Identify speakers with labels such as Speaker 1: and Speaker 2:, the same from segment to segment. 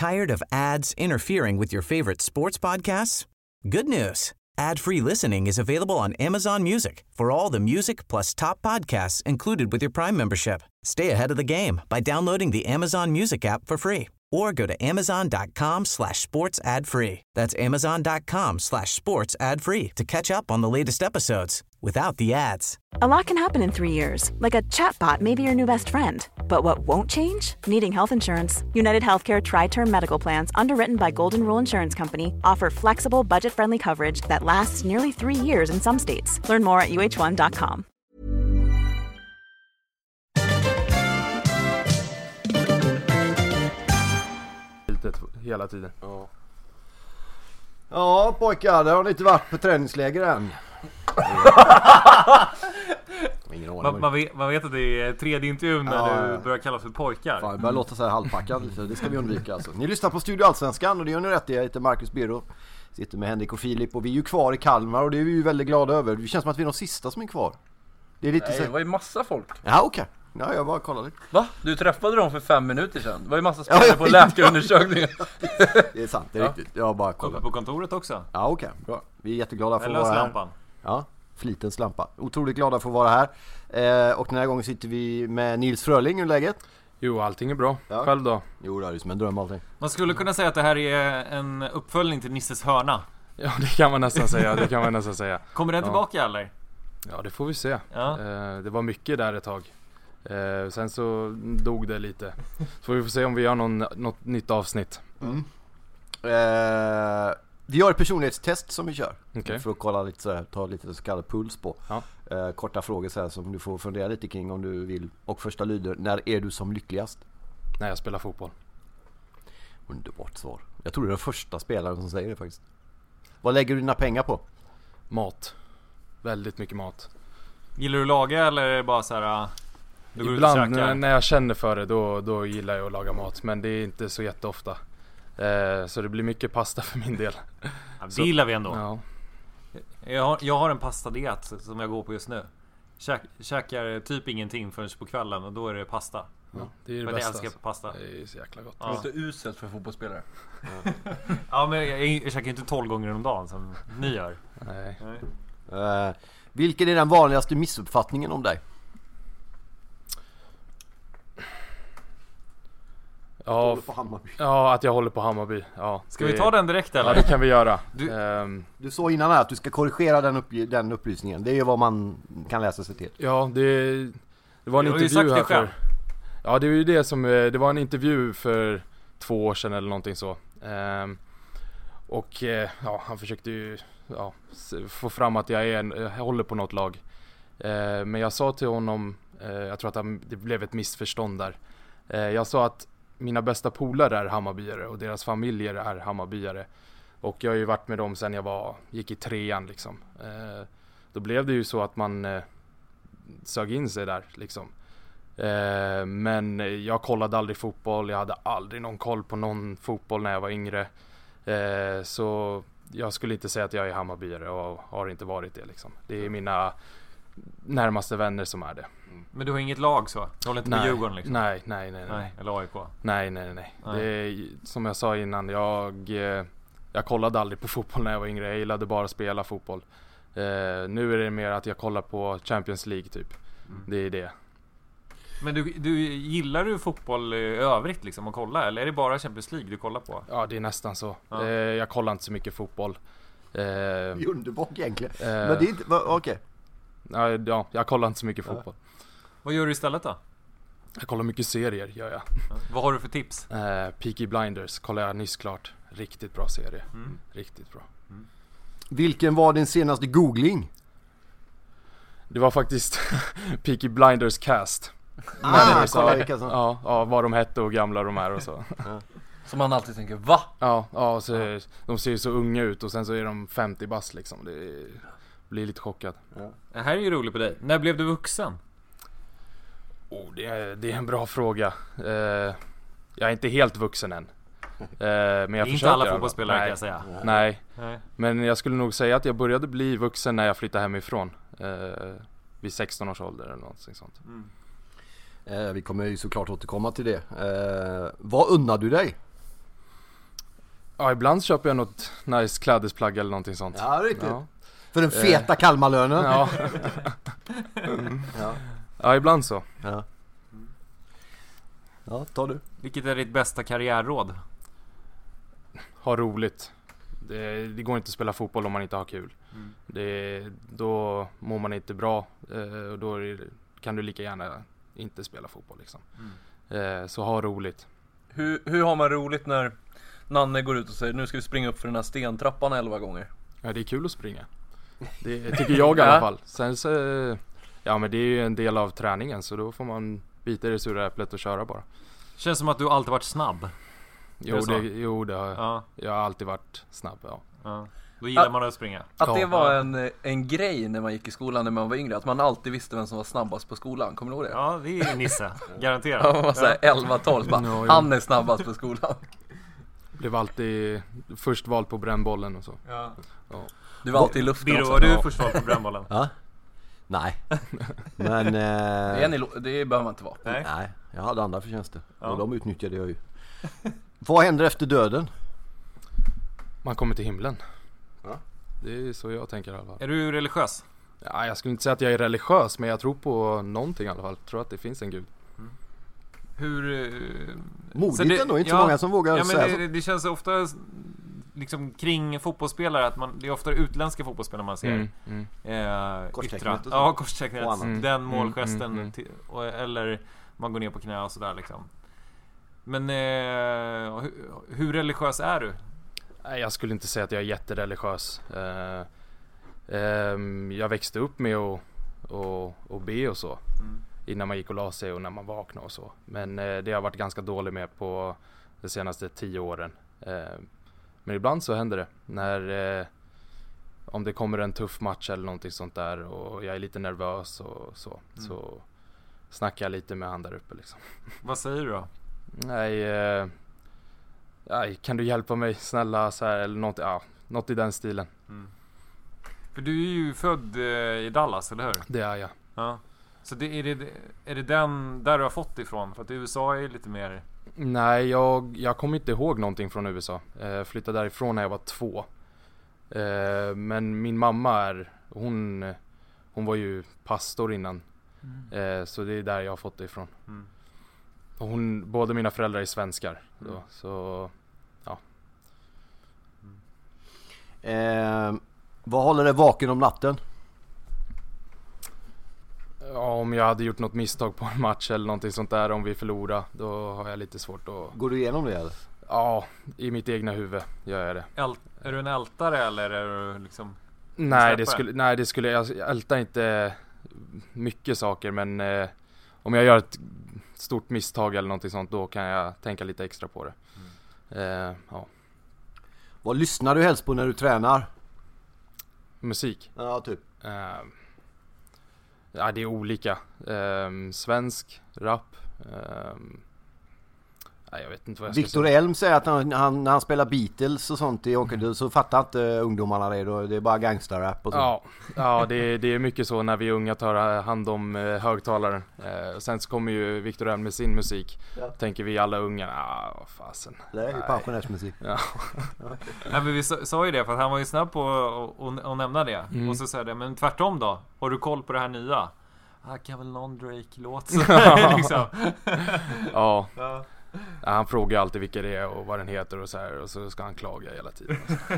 Speaker 1: Tired of ads interfering with your favorite sports podcasts? Good news. Ad-free listening is available on Amazon Music for all the music plus top podcasts included with your Prime membership. Stay ahead of the game by downloading the Amazon Music app for free or go to amazon.com/sports ad free. That's amazon.com/sports ad free to catch up on the latest episodes without the ads.
Speaker 2: A lot can happen in 3 years, like a chatbot may be your new best friend. But what won't change? Needing health insurance. United Healthcare Tri-Term Medical Plans, underwritten by Golden Rule Insurance Company, offer flexible, budget-friendly coverage that lasts nearly 3 years in some states. Learn more at uh1.com.
Speaker 3: Hela tiden.
Speaker 4: Ja, pojkar, där har ni inte varit på träningsläger än. Ingen aning.
Speaker 5: Man vet att det är tredje intervjun när du börjar kallas för pojkar.
Speaker 4: Fan, det börjar låta så här halvpackad, så det ska vi undvika alltså. Ni lyssnar på Studio Allsvenskan och det gör ni rätt i. Jag heter Marcus Birro, sitter med Henrik och Filip och vi är ju kvar i Kalmar och det är vi ju väldigt glada över. Det känns som att vi är de sista som är kvar. Det är lite
Speaker 3: Nej,
Speaker 4: så...
Speaker 3: det var ju massa folk.
Speaker 4: Ja, okej. Ja, jag bara kollade.
Speaker 3: Va? Du träffade dem för 5 minuter sedan. Det var ju massa spelare på läkarundersökningar.
Speaker 4: Det är sant, det är riktigt. Jag bara kollar.
Speaker 5: Uppe på kontoret också.
Speaker 4: Ja, okej. Bra. Vi är jätteglada för att
Speaker 5: Eller
Speaker 4: vara här.
Speaker 5: slampan.
Speaker 4: Ja, flitens lampa. Otroligt glada för att vara här. Och den här gången sitter vi med Nils Fröling. Hur är läget?
Speaker 6: Jo, allting är bra.
Speaker 4: Ja.
Speaker 6: Själv då?
Speaker 4: Jo, det är som en dröm allting.
Speaker 5: Man skulle kunna säga att det här är en uppföljning till Nisses hörna.
Speaker 6: Ja, det kan man nästan säga.
Speaker 5: Kommer den tillbaka eller?
Speaker 6: Ja, det får vi se.
Speaker 5: Ja.
Speaker 6: Det var mycket där ett tag. Sen så dog det lite. Så vi får se om vi gör något nytt avsnitt.
Speaker 4: Vi har ett personlighetstest som vi kör.
Speaker 6: Okay.
Speaker 4: För att kolla lite så här, ta lite så kallad puls på.
Speaker 6: Ja.
Speaker 4: Korta frågor så här som du får fundera lite kring om du vill. Och första lyder, när är du som lyckligast?
Speaker 6: När jag spelar fotboll.
Speaker 4: Underbart svar. Jag tror det är den första spelaren som säger det faktiskt. Vad lägger du dina pengar på?
Speaker 6: Mat. Väldigt mycket mat.
Speaker 5: Gillar du laga eller är det bara så här?
Speaker 6: Ibland när jag känner för det då gillar jag att laga mat. Men det är inte så jätteofta. Så det blir mycket pasta för min del.
Speaker 5: Ja, det gillar vi ändå.
Speaker 6: Ja.
Speaker 5: Jag har en pastadiet som jag går på just nu. Käkar typ ingenting förrän på kvällen och då är det pasta.
Speaker 6: Ja, det är det
Speaker 5: för
Speaker 6: bästa.
Speaker 5: Jag älskar pasta.
Speaker 6: Det är så jäkla gott.
Speaker 3: Det låter uselt för fotbollsspelare.
Speaker 5: Ja, men jag käkar inte 12 gånger om dagen som ni gör.
Speaker 6: Nej.
Speaker 4: Vilken är den vanligaste missuppfattningen om dig?
Speaker 6: Ja, att jag håller på Hammarby. Ja,
Speaker 5: ska vi ta den direkt eller?
Speaker 6: Ja, det kan vi göra.
Speaker 4: Du sa innan här att du ska korrigera den upplysningen. Det är ju vad man kan läsa sig till.
Speaker 6: Ja, det var en intervju här för... Ja, det är ju det som... Det var en intervju för 2 år sedan eller någonting så. Han försökte ju få fram att jag håller på något lag. Men jag sa till honom... jag tror att det blev ett missförstånd där. Jag sa att mina bästa polare är Hammarbyare och deras familjer är Hammarbyare. Och jag har ju varit med dem sedan jag gick i 3:an liksom. Då blev det ju så att man sög in sig där liksom. Men jag kollade aldrig fotboll. Jag hade aldrig någon koll på någon fotboll när jag var yngre. Så jag skulle inte säga att jag är Hammarbyare och har inte varit det liksom. Det är mina närmaste vänner som är det.
Speaker 5: Men du har inget lag så? Du håller inte med Djurgården liksom?
Speaker 6: Nej.
Speaker 5: Eller AIK?
Speaker 6: Nej. Det är, som jag sa innan, jag kollade aldrig på fotboll när jag var yngre. Jag gillade bara att spela fotboll. Nu är det mer att jag kollar på Champions League typ. Det är det.
Speaker 5: Men du gillar du fotboll i övrigt liksom att kolla? Eller är det bara Champions League du kollar på?
Speaker 6: Ja, det är nästan så. Jag kollar inte så mycket fotboll.
Speaker 4: Det är underbart egentligen. Men det är inte... Okej.
Speaker 6: Ja, jag kollar inte så mycket fotboll.
Speaker 5: Vad gör du istället då?
Speaker 6: Jag kollar mycket serier, gör jag.
Speaker 5: Vad har du för tips?
Speaker 6: Peaky Blinders kollar jag nyss klart. Riktigt bra serie. Riktigt bra.
Speaker 4: Vilken var din senaste googling?
Speaker 6: Det var faktiskt Peaky Blinders cast. Vad de hette och gamla de är och så.
Speaker 3: Som man alltid tänker, va?
Speaker 6: Ja, så de ser ju så unga ut och sen så är de 50 bast liksom. Det blir lite chockad.
Speaker 5: Det här är ju roligt på dig. När blev du vuxen?
Speaker 6: Det är en bra fråga. Jag är inte helt vuxen än. Men jag försöker.
Speaker 5: Inte alla fotbollsspelare kan jag säga.
Speaker 6: Nej. Men jag skulle nog säga att jag började bli vuxen när jag flyttade hemifrån. Vid 16 års ålder eller något sånt.
Speaker 4: Vi kommer ju såklart återkomma till det. Vad unnar du dig?
Speaker 6: Ja, ibland köper jag något nice klädesplagg eller någonting sånt.
Speaker 4: Ja, riktigt.
Speaker 6: Ja.
Speaker 4: För den feta Kalmarlönen.
Speaker 6: Ja. Ja, ibland så.
Speaker 4: Ja. Ja, ta du.
Speaker 5: Vilket är ditt bästa karriärråd?
Speaker 6: Ha roligt. Det går inte att spela fotboll om man inte har kul. Då mår man inte bra. Och då kan du lika gärna inte spela fotboll liksom. Så ha roligt.
Speaker 3: Hur har man roligt när Nanne går ut och säger nu ska vi springa upp för den här stentrappan 11 gånger?
Speaker 6: Ja, det är kul att springa. Det tycker jag i alla fall. Sen så, ja men det är ju en del av träningen, så då får man bita i det sura äpplet och köra bara.
Speaker 5: Känns som att du alltid varit snabb.
Speaker 6: Jo, det har jag.
Speaker 5: Ja.
Speaker 6: Jag har alltid varit snabb, ja.
Speaker 5: Ja. Då gillar man att springa.
Speaker 3: Att det var en grej när man gick i skolan när man var yngre, att man alltid visste vem som var snabbast på skolan. Kommer du ihåg det?
Speaker 5: Ja, det är Nisse. Garanterat.
Speaker 3: Ja, man var såhär 11-12 bara, han är snabbast på skolan.
Speaker 6: Blev alltid först vald på brännbollen och så.
Speaker 5: Ja.
Speaker 3: Du var alltid i luften.
Speaker 5: Biro,
Speaker 3: också.
Speaker 5: var du först vald på brännbollen?
Speaker 4: Ja. Nej. Men
Speaker 3: Det behöver man inte vara.
Speaker 4: nej, jag hade andra förtjänster.
Speaker 5: Ja.
Speaker 4: Och de utnyttjade jag ju. Vad händer efter döden?
Speaker 6: Man kommer till himlen.
Speaker 4: Ja.
Speaker 6: Det är så jag tänker i alla fall.
Speaker 5: Är du religiös?
Speaker 6: Ja, jag skulle inte säga att jag är religiös, men jag tror på någonting i alla fall. Jag tror att det finns en gud.
Speaker 5: Hur...
Speaker 4: Modigt ändå, inte så många som vågar säga så.
Speaker 5: Det känns ofta liksom kring fotbollsspelare att det är ofta utländska fotbollsspelare man ser.
Speaker 4: Korstecknet och så.
Speaker 5: Ja, korstecknet.
Speaker 4: Och annat.
Speaker 5: Den målgesten. Eller man går ner på knä och sådär liksom. Men hur religiös är du?
Speaker 6: Nej, jag skulle inte säga att jag är jättereligiös. Jag växte upp med att be och så. Innan man gick och la sig och när man vaknade och så. Men det har jag varit ganska dålig med på de senaste 10 åren. Men ibland så händer det. När om det kommer en tuff match eller någonting sånt där och jag är lite nervös och så. Så snackar jag lite med han där uppe liksom.
Speaker 5: Vad säger du då?
Speaker 6: Nej, kan du hjälpa mig snälla så här, eller något i den stilen.
Speaker 5: För du är ju född i Dallas, eller hur?
Speaker 6: Det är jag.
Speaker 5: Ja. Så är det den där du har fått ifrån? För att USA är lite mer...
Speaker 6: Nej, jag kommer inte ihåg någonting från USA. Jag flyttade därifrån när jag var 2. Men min mamma hon var ju pastor innan. Så det är där jag har fått det ifrån. Och båda mina föräldrar är svenskar. Då, så ja.
Speaker 4: Vad håller dig vaken om natten?
Speaker 6: Ja, om jag hade gjort något misstag på en match eller någonting sånt där, om vi förlorar, då har jag lite svårt att...
Speaker 4: Går du igenom det eller?
Speaker 6: Ja, i mitt egna huvud gör jag det.
Speaker 5: Är du en ältare eller är du liksom...
Speaker 6: Nej, det skulle jag ältar inte mycket saker, men om jag gör ett stort misstag eller någonting sånt, då kan jag tänka lite extra på det. Ja.
Speaker 4: Vad lyssnar du helst på när du tränar?
Speaker 6: Musik?
Speaker 4: Ja, typ.
Speaker 6: Ja, det är olika. Svensk, rap. Jag vet inte vad jag ska
Speaker 4: Victor
Speaker 6: säga.
Speaker 4: Elm säger att när han spelar Beatles och sånt i Åkerlund så fattar inte ungdomarna det då. Det är bara gangsterrap och så.
Speaker 6: Ja, det är mycket så när vi unga tar hand om högtalaren. Sen så kommer ju Victor Elm med sin musik. Ja. Tänker vi alla unga, vad fasen.
Speaker 4: Det är ju pensionärsmusik.
Speaker 6: Ja.
Speaker 5: Nej, men vi sa ju det, för att han var ju snabb på att nämna det. Och så säger det, men tvärtom då? Har du koll på det här nya? Kan väl någon Drake-låt liksom.
Speaker 6: Ja. Ja, han frågar alltid vilka det är och vad den heter och så här, och så ska han klaga hela tiden.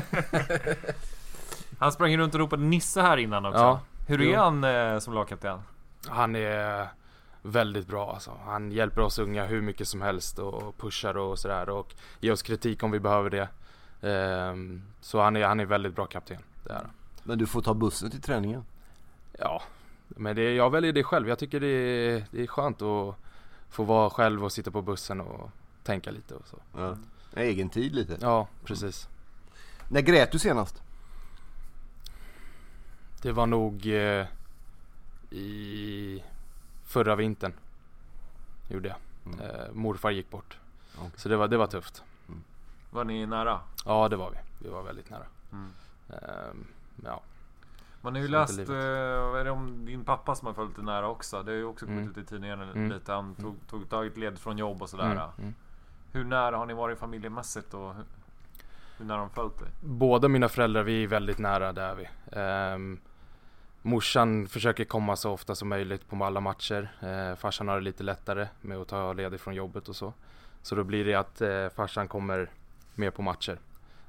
Speaker 5: Han sprang runt och ropade Nisse här innan också.
Speaker 6: Ja.
Speaker 5: Hur är han som lagkapten?
Speaker 6: Han är väldigt bra alltså. Han hjälper oss unga hur mycket som helst och pushar och sådär och ger oss kritik om vi behöver det. Så han är väldigt bra kapten. Det är.
Speaker 4: Men du får ta bussen till träningen?
Speaker 6: Ja, men jag väljer det själv. Jag tycker det är skönt att få vara själv och sitta på bussen och tänka lite och så.
Speaker 4: Ja. Egen tid lite.
Speaker 6: Ja, precis.
Speaker 4: När grät du senast?
Speaker 6: Det var nog i förra vintern. Gjorde jag. Morfar gick bort. Okay. Så det var tufft.
Speaker 5: Var ni nära?
Speaker 6: Ja, det var vi. Vi var väldigt nära. Ja.
Speaker 5: Man har ju läst är det om din pappa som har följt det nära också. Det har ju också kommit ut i tidningen lite. Han tog tagit led från jobb och sådär. Hur nära har ni varit familjemässigt? Och Hur nära de följt dig?
Speaker 6: Båda mina föräldrar, vi är väldigt nära, där vi. Morsan försöker komma så ofta som möjligt på alla matcher. Farsan har det lite lättare med att ta ledigt från jobbet och så. Så då blir det att farsan kommer mer på matcher.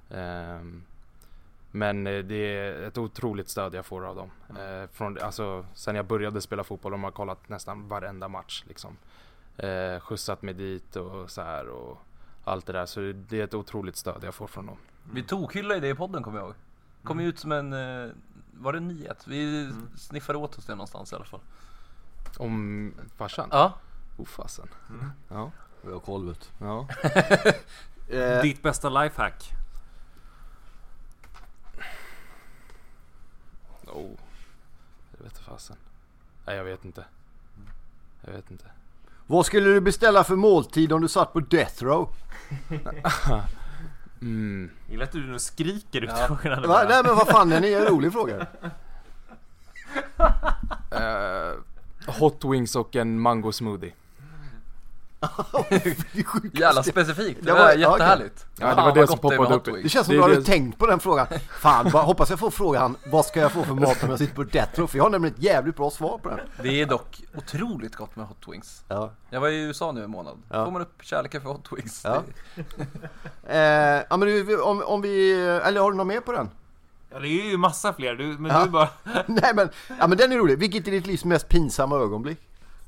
Speaker 6: Men det är ett otroligt stöd jag får av dem. Sen jag började spela fotboll har man kollat nästan varenda match. Liksom. Skjutsat mig dit och så här och allt det där. Så det är ett otroligt stöd jag får från dem.
Speaker 3: Vi tokhyllade det i podden, kommer jag ihåg. Kom ut som en... Var det en nyhet? Vi sniffade åt oss det någonstans i alla fall.
Speaker 6: Om farsan?
Speaker 3: Ja.
Speaker 6: Fasen. Ja.
Speaker 4: Vi har kolvet.
Speaker 6: Ja.
Speaker 5: Ditt bästa lifehack?
Speaker 6: Jag vet inte fasen. Nej, jag vet inte.
Speaker 4: Vad skulle du beställa för måltid om du satt på death row?
Speaker 5: Gillar att du nu skriker ut frågan.
Speaker 4: Nej, men vad fan, det är en rolig fråga.
Speaker 6: Hot wings och en mango smoothie.
Speaker 3: Jävla specifikt. Det var jättehärligt.
Speaker 6: Ja, det var det som poppade upp.
Speaker 4: Det känns som du hade tänkt på den frågan. Fan, hoppas jag får frågan, vad ska jag få för mat om jag sitter på death row? För jag har nämligen ett jävligt bra svar på den.
Speaker 3: Det är dock otroligt gott med hot wings.
Speaker 4: Ja.
Speaker 3: Jag var i USA nu en månad. Får man upp kärleken för hot wings.
Speaker 4: Ja. Men om vi... Eller har du något mer på den?
Speaker 5: Ja, det är ju massa fler. Du bara...
Speaker 4: Nej, men den är rolig. Vilket är ditt livs mest pinsamma ögonblick?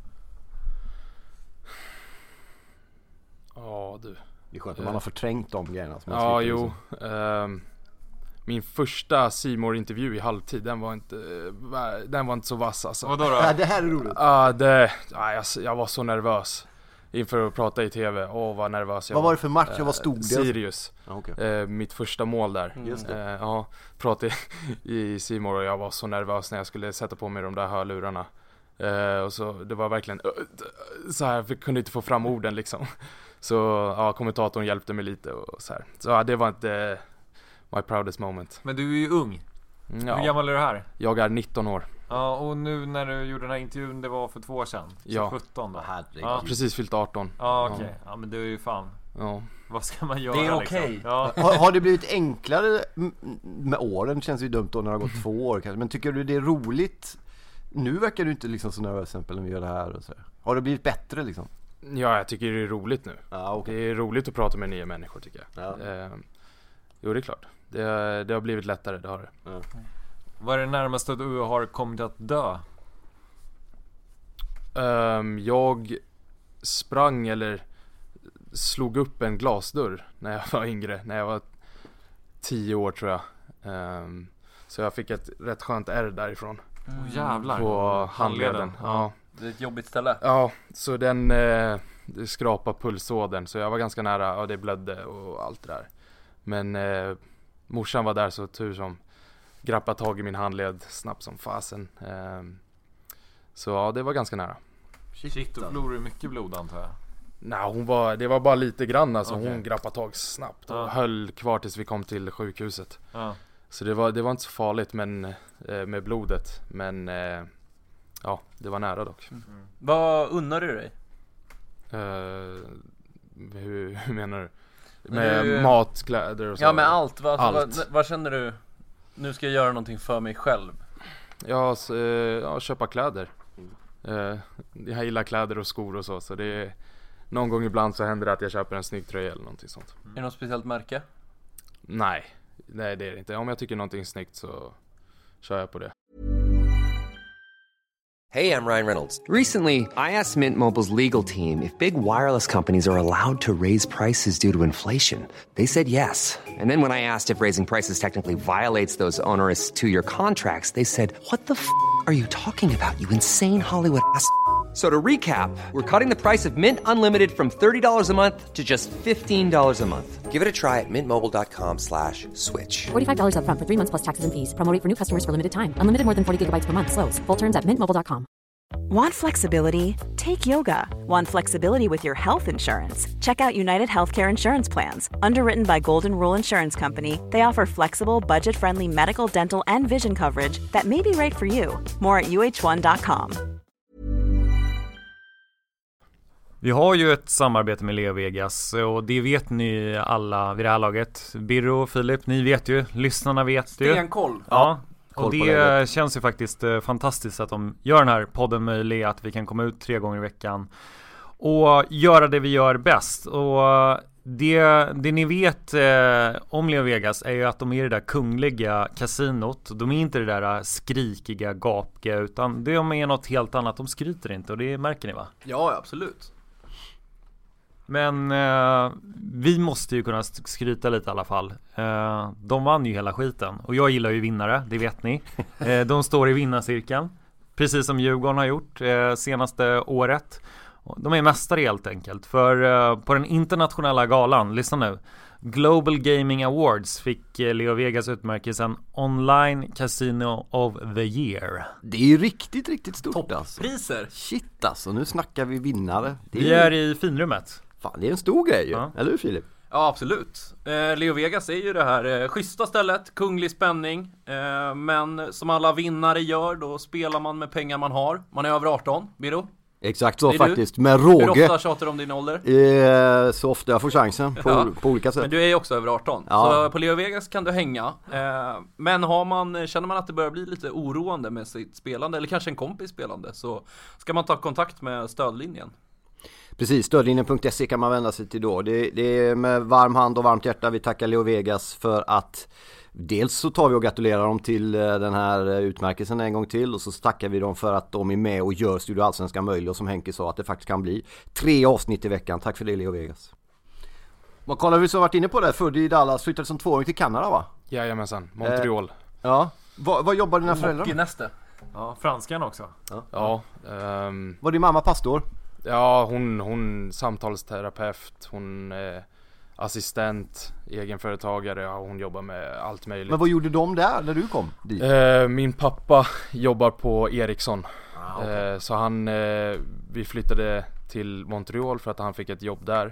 Speaker 6: Ja, du.
Speaker 4: Det är skönt att man har förträngt de grejerna.
Speaker 6: Ja, jo. Min första C-more-intervju i halvtid, den var inte så vass alltså.
Speaker 5: Vadå då?
Speaker 4: Ja, det här är roligt.
Speaker 6: Jag var så nervös inför att prata i tv. Vad nervös jag
Speaker 4: var. Vad var det för match? Vad stod det?
Speaker 6: Sirius.
Speaker 4: Okay.
Speaker 6: Mitt första mål där.
Speaker 4: Just det.
Speaker 6: Pratade i C-more och jag var så nervös när jag skulle sätta på mig de där hörlurarna. Och så det var verkligen så här, vi kunde inte få fram orden liksom. Så kommentatorn hjälpte mig lite och så här. Så det var inte my proudest moment.
Speaker 5: Men du är ju ung.
Speaker 6: Ja.
Speaker 5: Hur gammal är du här?
Speaker 6: Jag är 19 år.
Speaker 5: Ja, och nu när du gjorde den här intervjun, det var för 2 år sedan. Så 17 då.
Speaker 6: Ja. Precis fyllt 18.
Speaker 5: Ja, okej. Ja, men du är ju fan.
Speaker 6: Ja.
Speaker 5: Vad ska man göra?
Speaker 3: Det är
Speaker 5: liksom?
Speaker 3: okej.
Speaker 5: Ja.
Speaker 4: Har det blivit enklare med åren? Det känns ju dumt då när det har gått 2 år kanske. Men tycker du det är roligt? Nu verkar du inte liksom så nervös exempel när vi gör det här och så. Har det blivit bättre liksom?
Speaker 6: Ja, jag tycker det är roligt nu.
Speaker 4: Okay.
Speaker 6: Det är roligt att prata med nya människor tycker jag.
Speaker 4: Ja.
Speaker 6: Jo, det är klart. Det har blivit lättare, det har det.
Speaker 4: Ja.
Speaker 5: Vad är det närmaste du har kommit att dö?
Speaker 6: Jag sprang eller slog upp en glasdörr när jag var yngre. När jag var 10 år tror jag. Så jag fick ett rätt skönt ärr därifrån.
Speaker 5: Jävlar.
Speaker 6: På handleden. Ja.
Speaker 3: Det är ett jobbigt ställe.
Speaker 6: Ja, så den skrapade pulsådern. Så jag var ganska nära, det blödde och allt det där. Men morsan var där så tur som grappade tag i min handled snabbt som fasen. Så det var ganska nära.
Speaker 5: Shit, då förlorade du mycket blod antar jag.
Speaker 6: Nej, det var bara lite grann alltså.
Speaker 5: Okay.
Speaker 6: Hon grappade tag snabbt och höll kvar tills vi kom till sjukhuset. Så det var inte så farligt men, med blodet. Men det var nära dock.
Speaker 3: Vad unnar du dig?
Speaker 6: Hur menar du? Med mat, kläder och så?
Speaker 3: Ja, med allt.
Speaker 6: Allt.
Speaker 3: Vad känner du? Nu ska jag göra någonting för mig själv.
Speaker 6: Köpa kläder. Jag gillar kläder och skor och så det är, någon gång ibland så händer det att jag köper en snygg tröja eller någonting sånt.
Speaker 3: Är det något speciellt märke?
Speaker 6: Nej, det är det inte. Om jag tycker någonting snyggt så kör jag på det.
Speaker 7: Hey, I'm Ryan Reynolds. Recently, I asked Mint Mobile's legal team if big wireless companies are allowed to raise prices due to inflation. They said yes. And then when I asked if raising prices technically violates those onerous 2-year contracts, they said, "What the f*** are you talking about, you insane Hollywood ass?" So to recap, we're cutting the price of Mint Unlimited from $30 a month to just $15 a month. Give it a try at mintmobile.com/switch.
Speaker 8: $45 up front for 3 months plus taxes and fees. Promo rate for new customers for limited time. Unlimited more than 40 gigabytes per month. Slows full terms at mintmobile.com.
Speaker 2: Want flexibility? Take yoga. Want flexibility with your health insurance? Check out United Healthcare Insurance Plans. Underwritten by Golden Rule Insurance Company, they offer flexible, budget-friendly medical, dental, and vision coverage that may be right for you. More at uh1.com.
Speaker 5: Vi har ju ett samarbete med Leo Vegas och det vet ni alla vid det här laget. Birro och Filip, ni vet ju. Lyssnarna vet ju.
Speaker 3: Stenkoll.
Speaker 5: Ja, och det känns ju faktiskt fantastiskt att de gör den här podden möjlig, att vi kan komma ut 3 gånger i veckan och göra det vi gör bäst. Och det ni vet om Leo Vegas är ju att de är det där kungliga kasinot. De är inte det där skrikiga, gapiga, utan de är något helt annat. De skryter inte och det märker ni, va?
Speaker 3: Ja, absolut.
Speaker 5: Men vi måste ju kunna skryta lite i alla fall. De vann ju hela skiten. Och jag gillar ju vinnare, det vet ni. De står i vinnarcirkeln, precis som Djurgården har gjort senaste året. De är mästare helt enkelt. För på den internationella galan, lyssna nu, Global Gaming Awards fick Leo Vegas utmärkelsen Online Casino of the Year.
Speaker 4: Det är ju riktigt stort.
Speaker 3: Toppriser.
Speaker 4: Alltså. Shit alltså, nu snackar vi vinnare.
Speaker 5: Vi är i finrummet.
Speaker 4: Fan, det är en stor grej ju. Ja. Eller hur, Filip?
Speaker 3: Ja, absolut. Leo Vegas är ju det här schyssta stället, kunglig spänning. Men som alla vinnare gör, då spelar man med pengar man har. Man är över 18, Biro.
Speaker 4: Exakt så faktiskt, med råge.
Speaker 3: Hur ofta tjatar du om din ålder?
Speaker 4: Så ofta jag får chansen, på olika sätt.
Speaker 3: Men du är ju också över 18, så på Leo Vegas kan du hänga. Men känner man att det börjar bli lite oroande med sitt spelande, eller kanske en kompis spelande, så ska man ta kontakt med stödlinjen.
Speaker 4: Precis, stödlinjen.se kan man vända sig till då. Det är med varm hand och varmt hjärta vi tackar Leo Vegas för att dels så tar vi och gratulerar dem till den här utmärkelsen en gång till, och så tackar vi dem för att de är med och gör Studio Allsvenskan möjlig, och som Henke sa, att det faktiskt kan bli 3 avsnitt i veckan. Tack för det, Leo Vegas. Vad kollar vi så varit inne på det? Född i Dallas, flyttade som 2-åring till Kanada, va?
Speaker 6: Jajamensan, Montreal.
Speaker 4: Ja. Vad jobbar dina föräldrar?
Speaker 3: Hockey-näste.
Speaker 5: Ja, franskan också.
Speaker 6: Ja.
Speaker 4: Var din mamma pastor?
Speaker 6: Ja, hon samtalsterapeut, hon assistent, egenföretagare, ja, hon jobbar med allt möjligt.
Speaker 4: Men vad gjorde de där när du kom dit?
Speaker 6: Min pappa jobbar på Ericsson. Så vi flyttade till Montreal för att han fick ett jobb där.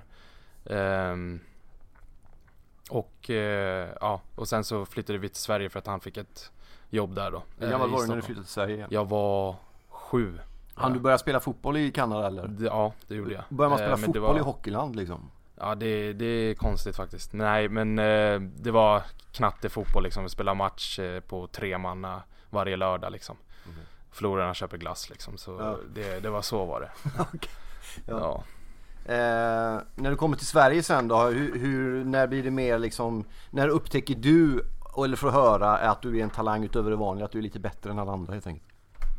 Speaker 6: Och sen så flyttade vi till Sverige för att han fick ett jobb där då.
Speaker 4: Hur gammal var du när du flyttade till Sverige?
Speaker 6: Jag var 7.
Speaker 4: Han du började spela fotboll i Kanada eller?
Speaker 6: Ja, det gjorde jag.
Speaker 4: Började man spela fotboll i hockeyland liksom?
Speaker 6: Ja, det är konstigt faktiskt. Nej, men det var knattefotboll liksom. Vi spelade match på 3 manna varje lördag liksom. Förlorarna köper glass liksom. Så det var så var det.
Speaker 4: Okay. Ja. När du kommer till Sverige sen då, när blir det mer liksom, när upptäcker du, eller får höra att du är en talang utöver det vanliga, att du är lite bättre än alla andra helt enkelt?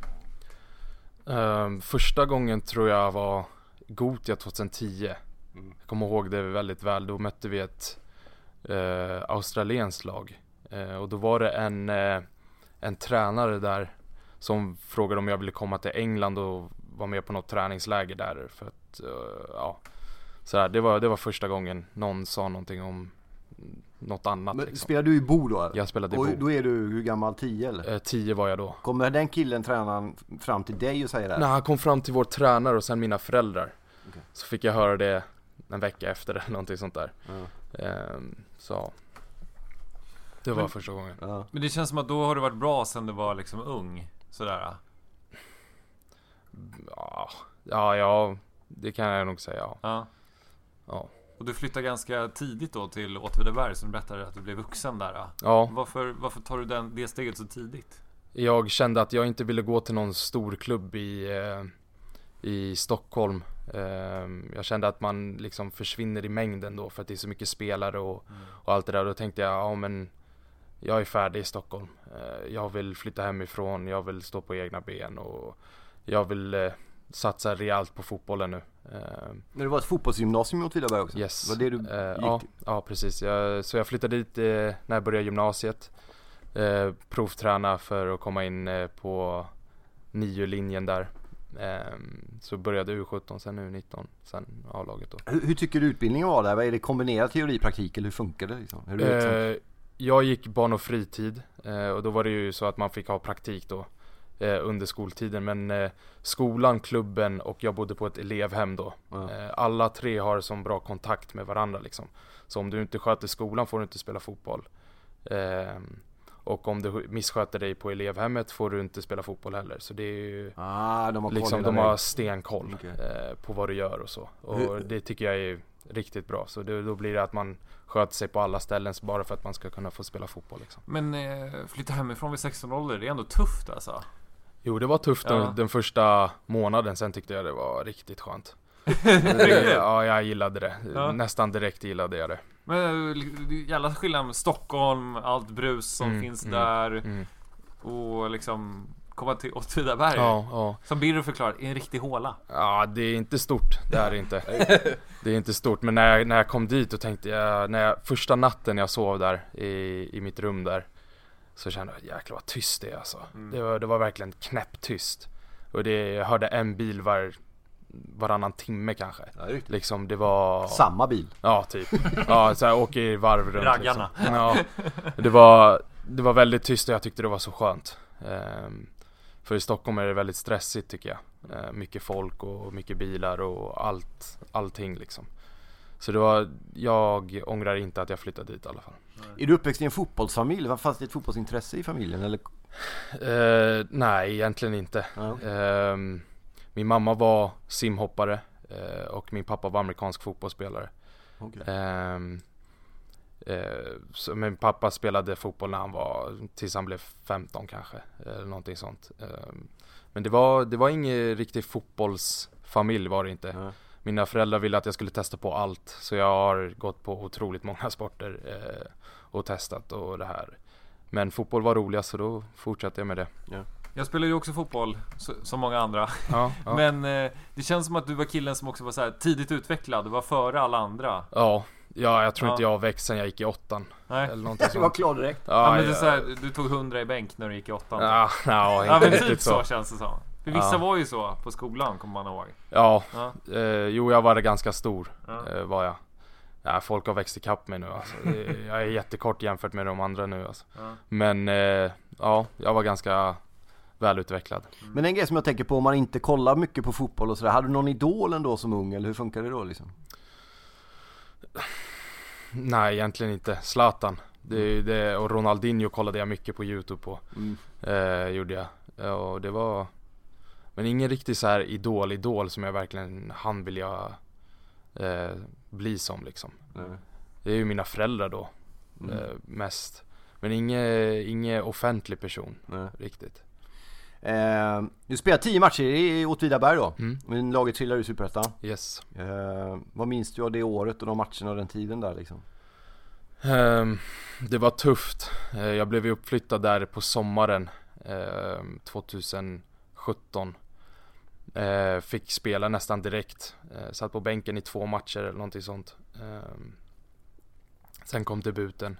Speaker 6: Första gången tror jag var Gothia 2010. Jag kommer ihåg det väldigt väl. Då mötte vi ett australienskt lag. Och då var det en tränare där som frågade om jag ville komma till England och vara med på något träningsläger där. För att, sådär, det var första gången någon sa någonting om något annat.
Speaker 4: Men
Speaker 6: liksom.
Speaker 4: Spelar du i Bo då? Eller?
Speaker 6: Jag spelade i Bo.
Speaker 4: Och då är du hur gammal? 10 eller?
Speaker 6: 10 var jag då.
Speaker 4: Kommer den killen, tränaren, fram till dig och säger det?
Speaker 6: Nej, han kom fram till vår tränare och sen mina föräldrar. Okay. Så fick jag höra det en vecka efter eller någonting sånt där. Så det var första gången.
Speaker 5: Men det känns som att då har det varit bra sen du var liksom ung. Sådär. Ja, det kan jag nog säga. Ja. Och du flyttade ganska tidigt då till Åtvidaberg, som berättade att du blev vuxen där.
Speaker 6: Ja.
Speaker 5: Varför tar du det steget så tidigt?
Speaker 6: Jag kände att jag inte ville gå till någon stor klubb i Stockholm. Jag kände att man liksom försvinner i mängden då, för att det är så mycket spelare och allt det där. Då tänkte jag, men jag är färdig i Stockholm. Jag vill flytta hemifrån, jag vill stå på egna ben och jag vill satsa rejält på fotbollen nu.
Speaker 4: Men det var ett fotbollsgymnasium i Åtvidaberg också?
Speaker 6: Yes.
Speaker 4: Var det du gick?
Speaker 6: Ja, precis. Så jag flyttade dit när jag började gymnasiet. Provträna för att komma in på 9-linjen där. Så började U17, sen U19, sen A-laget då.
Speaker 4: Hur tycker du utbildningen var där? Är det kombinerat teori, praktik, eller hur funkar det liksom?
Speaker 6: Jag gick barn- och fritid och då var det ju så att man fick ha praktik då under skoltiden, men skolan, klubben och jag bodde på ett elevhem då. Alla 3 har som bra kontakt med varandra liksom. Så om du inte sköter skolan får du inte spela fotboll. Och om du missköter dig på elevhemmet får du inte spela fotboll heller. Så det är ju
Speaker 4: de har
Speaker 6: stenkoll på vad du gör och så. Och det tycker jag är riktigt bra. Så då blir det att man sköter sig på alla ställen bara för att man ska kunna få spela fotboll liksom.
Speaker 5: Men flytta hemifrån vid 16 ålder, det är ändå tufft alltså.
Speaker 6: Jo, det var tufft den första månaden. Sen tyckte jag det var riktigt skönt. Ja, jag gillade det. Nästan direkt gillade jag det.
Speaker 5: Men jävla skillnad med Stockholm, allt brus som finns där och liksom komma till Åtvidaberg.
Speaker 6: Ja.
Speaker 5: Som Birro förklarar, är en riktig håla.
Speaker 6: Ja, det är inte stort. Det är inte. Det är inte stort. Men när jag kom dit och tänkte jag, första natten jag sov där i mitt rum där, så kände jag, jäklar vad tyst det är alltså. Det var verkligen knäpptyst. Och jag hörde en bil varannan timme kanske. Liksom det var
Speaker 4: samma bil.
Speaker 6: Ja, typ. Ja, så jag åker i varv runt
Speaker 5: raggarna.
Speaker 6: Liksom. Ja. Det var väldigt tyst och jag tyckte det var så skönt. För i Stockholm är det väldigt stressigt tycker jag. Mycket folk och mycket bilar och allting liksom. Så jag ångrar inte att jag flyttade dit i alla fall.
Speaker 4: Är du uppväxt i en fotbollsfamilj? Fanns det ett fotbollsintresse i familjen? Eller?
Speaker 6: Nej, egentligen inte. Min mamma var simhoppare och min pappa var amerikansk fotbollsspelare. Så min pappa spelade fotboll tills han blev 15 kanske, eller någonting sånt. Men det var ingen riktig fotbollsfamilj var det inte. Mina föräldrar ville att jag skulle testa på allt, så jag har gått på otroligt många sporter och testat och det här. Men fotboll var roligast, så då fortsatte jag med det.
Speaker 5: Ja. Jag spelade ju också fotboll som många andra.
Speaker 6: Ja.
Speaker 5: Men det känns som att du var killen som också var så här tidigt utvecklad. Du var före alla andra.
Speaker 6: Ja, jag tror inte jag har växt sen jag gick i 8.
Speaker 5: Nej.
Speaker 6: Eller någonting
Speaker 4: Du var klar direkt.
Speaker 5: Ja, men det är så här, du tog 100 i bänk när du gick i 8.
Speaker 6: Ja,
Speaker 5: men typ så känns det som. För vissa var ju så på skolan, kommer man ihåg.
Speaker 6: Ja. Jo, jag var ganska stor var jag. Ja, folk har växt ikapp mig nu alltså. Jag är jättekort jämfört med de andra nu alltså. Men jag var ganska välutvecklad.
Speaker 4: Men en grej som jag tänker på, om man inte kollar mycket på fotboll och sådär, hade du någon idol ändå som ung, eller hur funkar det då liksom? Nej,
Speaker 6: egentligen inte. Zlatan. Och Ronaldinho kollade jag mycket på YouTube på. Gjorde jag. Och det var... Men ingen riktigt så här idol som jag verkligen vilja bli som liksom. Det är ju mina föräldrar då. Mest. Men ingen offentlig person riktigt.
Speaker 4: Du spelar 10 matcher i Åtvidaberg då. Men laget trillar i Superettan.
Speaker 6: Yes.
Speaker 4: Vad minns du av det året och de matcherna och den tiden där liksom?
Speaker 6: Det var tufft. Jag blev uppflyttad där på sommaren 2017. Fick spela nästan direkt. Satt på bänken i 2 matcher eller någonting sånt. Sen kom debuten.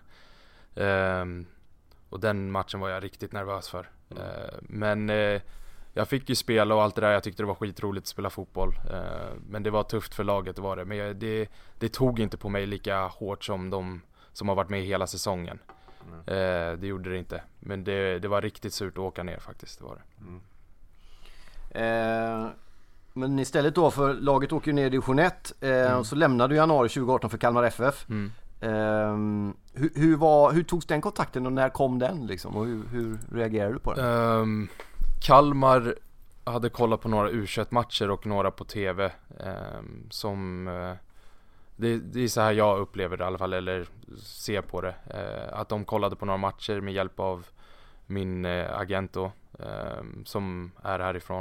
Speaker 6: Och den matchen var jag riktigt nervös för. Men jag fick ju spela och allt det där. Jag tyckte det var skitroligt att spela fotboll. Men det var tufft för laget, det var det. Men det tog inte på mig lika hårt som de som har varit med hela säsongen. Det gjorde det inte. Men det var riktigt surt att åka ner faktiskt, det var det.
Speaker 4: Men istället då, för laget åker ner i division 1 och så lämnade du i januari 2018 för Kalmar FF. Hur togs den kontakten och när kom den liksom, och hur reagerade du på den?
Speaker 6: Kalmar hade kollat på några U21-matcher och några på TV som det är så här jag upplever det i alla fall, eller ser på det, att de kollade på några matcher med hjälp av min agent då, som är härifrån.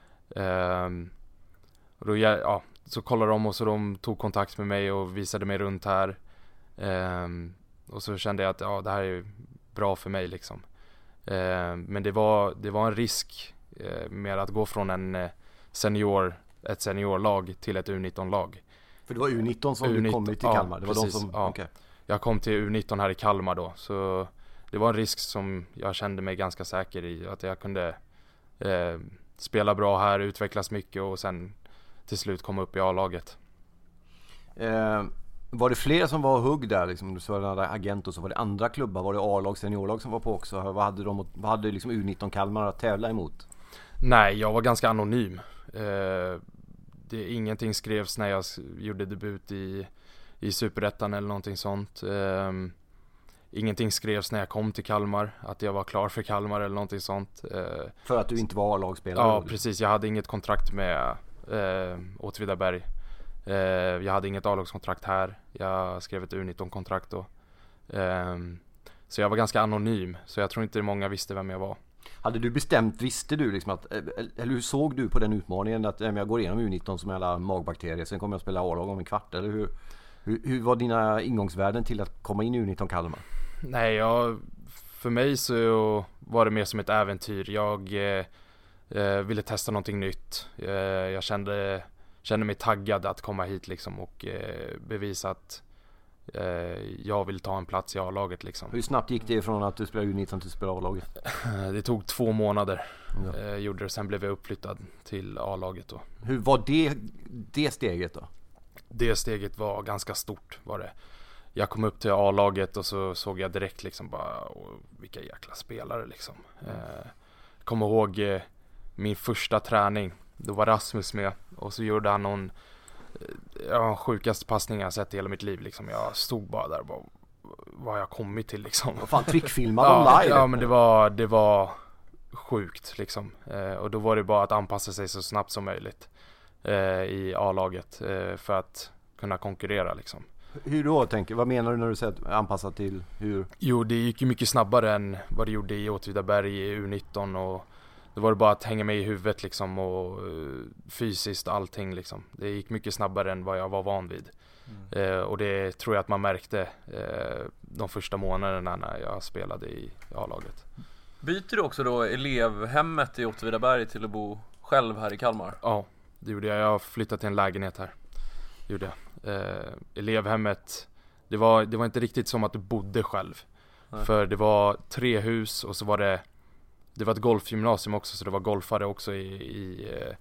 Speaker 6: Och då, så kollade de och så de tog kontakt med mig och visade mig runt här. Och så kände jag att det här är bra för mig liksom. Men det var en risk med att gå från ett seniorlag till ett U19-lag.
Speaker 4: För det var U19 som du kom till Kalmar. Det var
Speaker 6: precis,
Speaker 4: de som,
Speaker 6: okay. Jag kom till U19 här i Kalmar då. Så det var en risk som jag kände mig ganska säker i. Att jag kunde spela bra här, utvecklas mycket och sen till slut komma upp i A-laget.
Speaker 4: Var det fler som var hugg där liksom? Du sa den där agent och så var det andra klubbar, var det A-lag, seniorlag som var på också? Vad hade liksom U19 Kalmar att tävla emot?
Speaker 6: Nej, jag var ganska anonym. Ingenting skrevs när jag gjorde debut i Superettan eller någonting sånt. ingenting skrevs när jag kom till Kalmar, att jag var klar för Kalmar eller någonting sånt.
Speaker 4: För att du inte var A-lagsspelare?
Speaker 6: Ja, precis. Jag hade inget kontrakt med Åtvidaberg. Jag hade inget A-lagskontrakt här. Jag skrev ett U19-kontrakt då. Så jag var ganska anonym, så jag tror inte många visste vem jag var.
Speaker 4: Hade du bestämt, visste du liksom att, eller hur såg du på den utmaningen att jag går igenom U19 som alla magbakterier, sen kommer jag spela A-lag om en kvart, eller hur var dina ingångsvärden till att komma in i U19 Kalmar?
Speaker 6: Nej, för mig så var det mer som ett äventyr. Jag ville testa någonting nytt. Jag kände mig taggad att komma hit liksom, och bevisa att jag vill ta en plats i A-laget liksom.
Speaker 4: Hur snabbt gick det från att du spelade U19 till att spela A-laget?
Speaker 6: Det tog 2 månader. Gjorde det, sen blev jag uppflyttad till A-laget då.
Speaker 4: Hur var det steget då?
Speaker 6: Det steget var ganska stort, var det. Jag kom upp till A-laget och så såg jag direkt liksom bara, vilka jäkla spelare liksom. Kom ihåg min första träning. Då var Rasmus med och så gjorde han någon sjukaste passning jag sett i hela mitt liv liksom. Jag stod bara där och bara, vad har jag kommit till liksom.
Speaker 4: Vad fan, trickfilmade de live?
Speaker 6: Ja, men det var sjukt liksom. Och då var det bara att anpassa sig så snabbt som möjligt i A-laget för att kunna konkurrera liksom.
Speaker 4: Hur då vad menar du när du säger anpassa till hur?
Speaker 6: Jo, det gick ju mycket snabbare än vad det gjorde i Åtvidaberg i U19, och det var bara att hänga med i huvudet liksom, och fysiskt allting liksom. Det gick mycket snabbare än vad jag var van vid. Och det tror jag att man märkte de första månaderna när jag spelade i A-laget.
Speaker 3: Byter du också då elevhemmet i Åtvidaberg till att bo själv här i Kalmar?
Speaker 6: Ja, det gjorde jag. Jag flyttade till en lägenhet här. Gjorde jag. Elevhemmet, det var inte riktigt som att du bodde själv. Nej. För det var 3 hus och så var det var ett golfgymnasium också, så det var golfare också i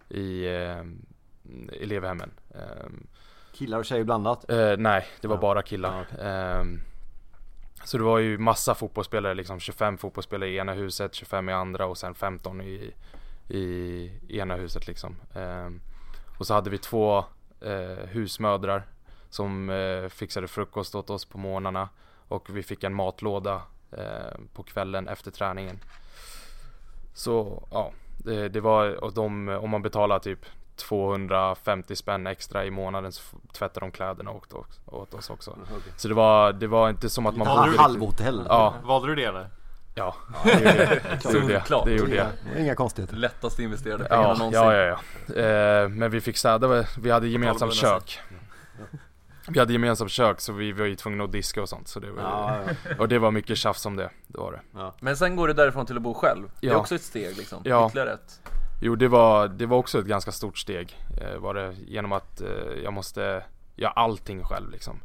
Speaker 6: elevhemmen.
Speaker 4: Killar och tjejer blandat?
Speaker 6: Nej, det var bara killar. Så det var ju massa fotbollsspelare liksom, 25 fotbollsspelare i ena huset, 25 i andra och sen 15 i ena huset liksom. Och så hade vi 2 husmödrar som fixade frukost åt oss på morgnarna, och vi fick en matlåda på kvällen efter träningen. Så ja, det var, och om man betalar typ 250 spänn extra i månaden så tvättar de kläderna åt oss också. Okay. Så det var inte som att man
Speaker 4: halvhotell.
Speaker 6: Ja.
Speaker 5: Valde du det eller?
Speaker 6: Ja, det gjorde jag.
Speaker 4: Inga konstigheter.
Speaker 3: Lättast investerade pengarna någonsin.
Speaker 6: Ja. Men vi fick städa, vi hade gemensamt kök. Vi hade gemensamt kök, så vi var ju tvungna att diska och sånt, så det var och det var mycket tjafs om det var det.
Speaker 3: Ja. Men sen går det därifrån till att bo själv. Det är också ett steg liksom. Ytterligare ett.
Speaker 6: Jo, det var också ett ganska stort steg, var det, genom att jag måste göra allting själv liksom.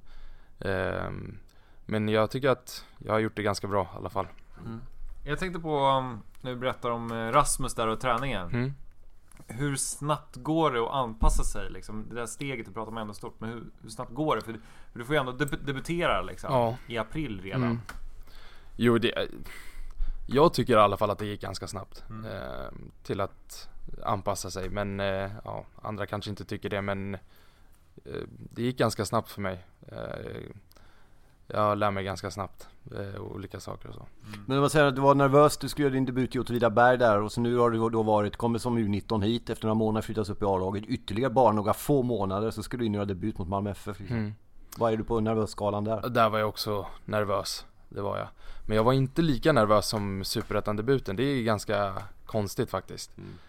Speaker 6: Men jag tycker att jag har gjort det ganska bra i alla fall.
Speaker 5: Jag tänkte på, när vi berättar om Rasmus där och träningen. Hur snabbt går det att anpassa sig liksom? Det där steget du pratar om är ändå stort, men hur snabbt går det? För du får ju ändå debutera liksom, i april redan.
Speaker 6: Jo, jag tycker i alla fall att det gick ganska snabbt till att anpassa sig. Men andra kanske inte tycker det, men det gick ganska snabbt för mig. Jag lär mig ganska snabbt olika saker och så.
Speaker 4: Men vad säger du var nervös, du skulle göra din debut i Åtvidaberg där, och så nu har du då kommit som U19 hit, efter några månader flyttas upp i A-laget, ytterligare bara några få månader så ska du in göra debut mot Malmö FF liksom. Vad är du på nervösskalan där?
Speaker 6: Där var jag också nervös, det var jag. Men jag var inte lika nervös som Superettan-debuten, det är ganska konstigt faktiskt.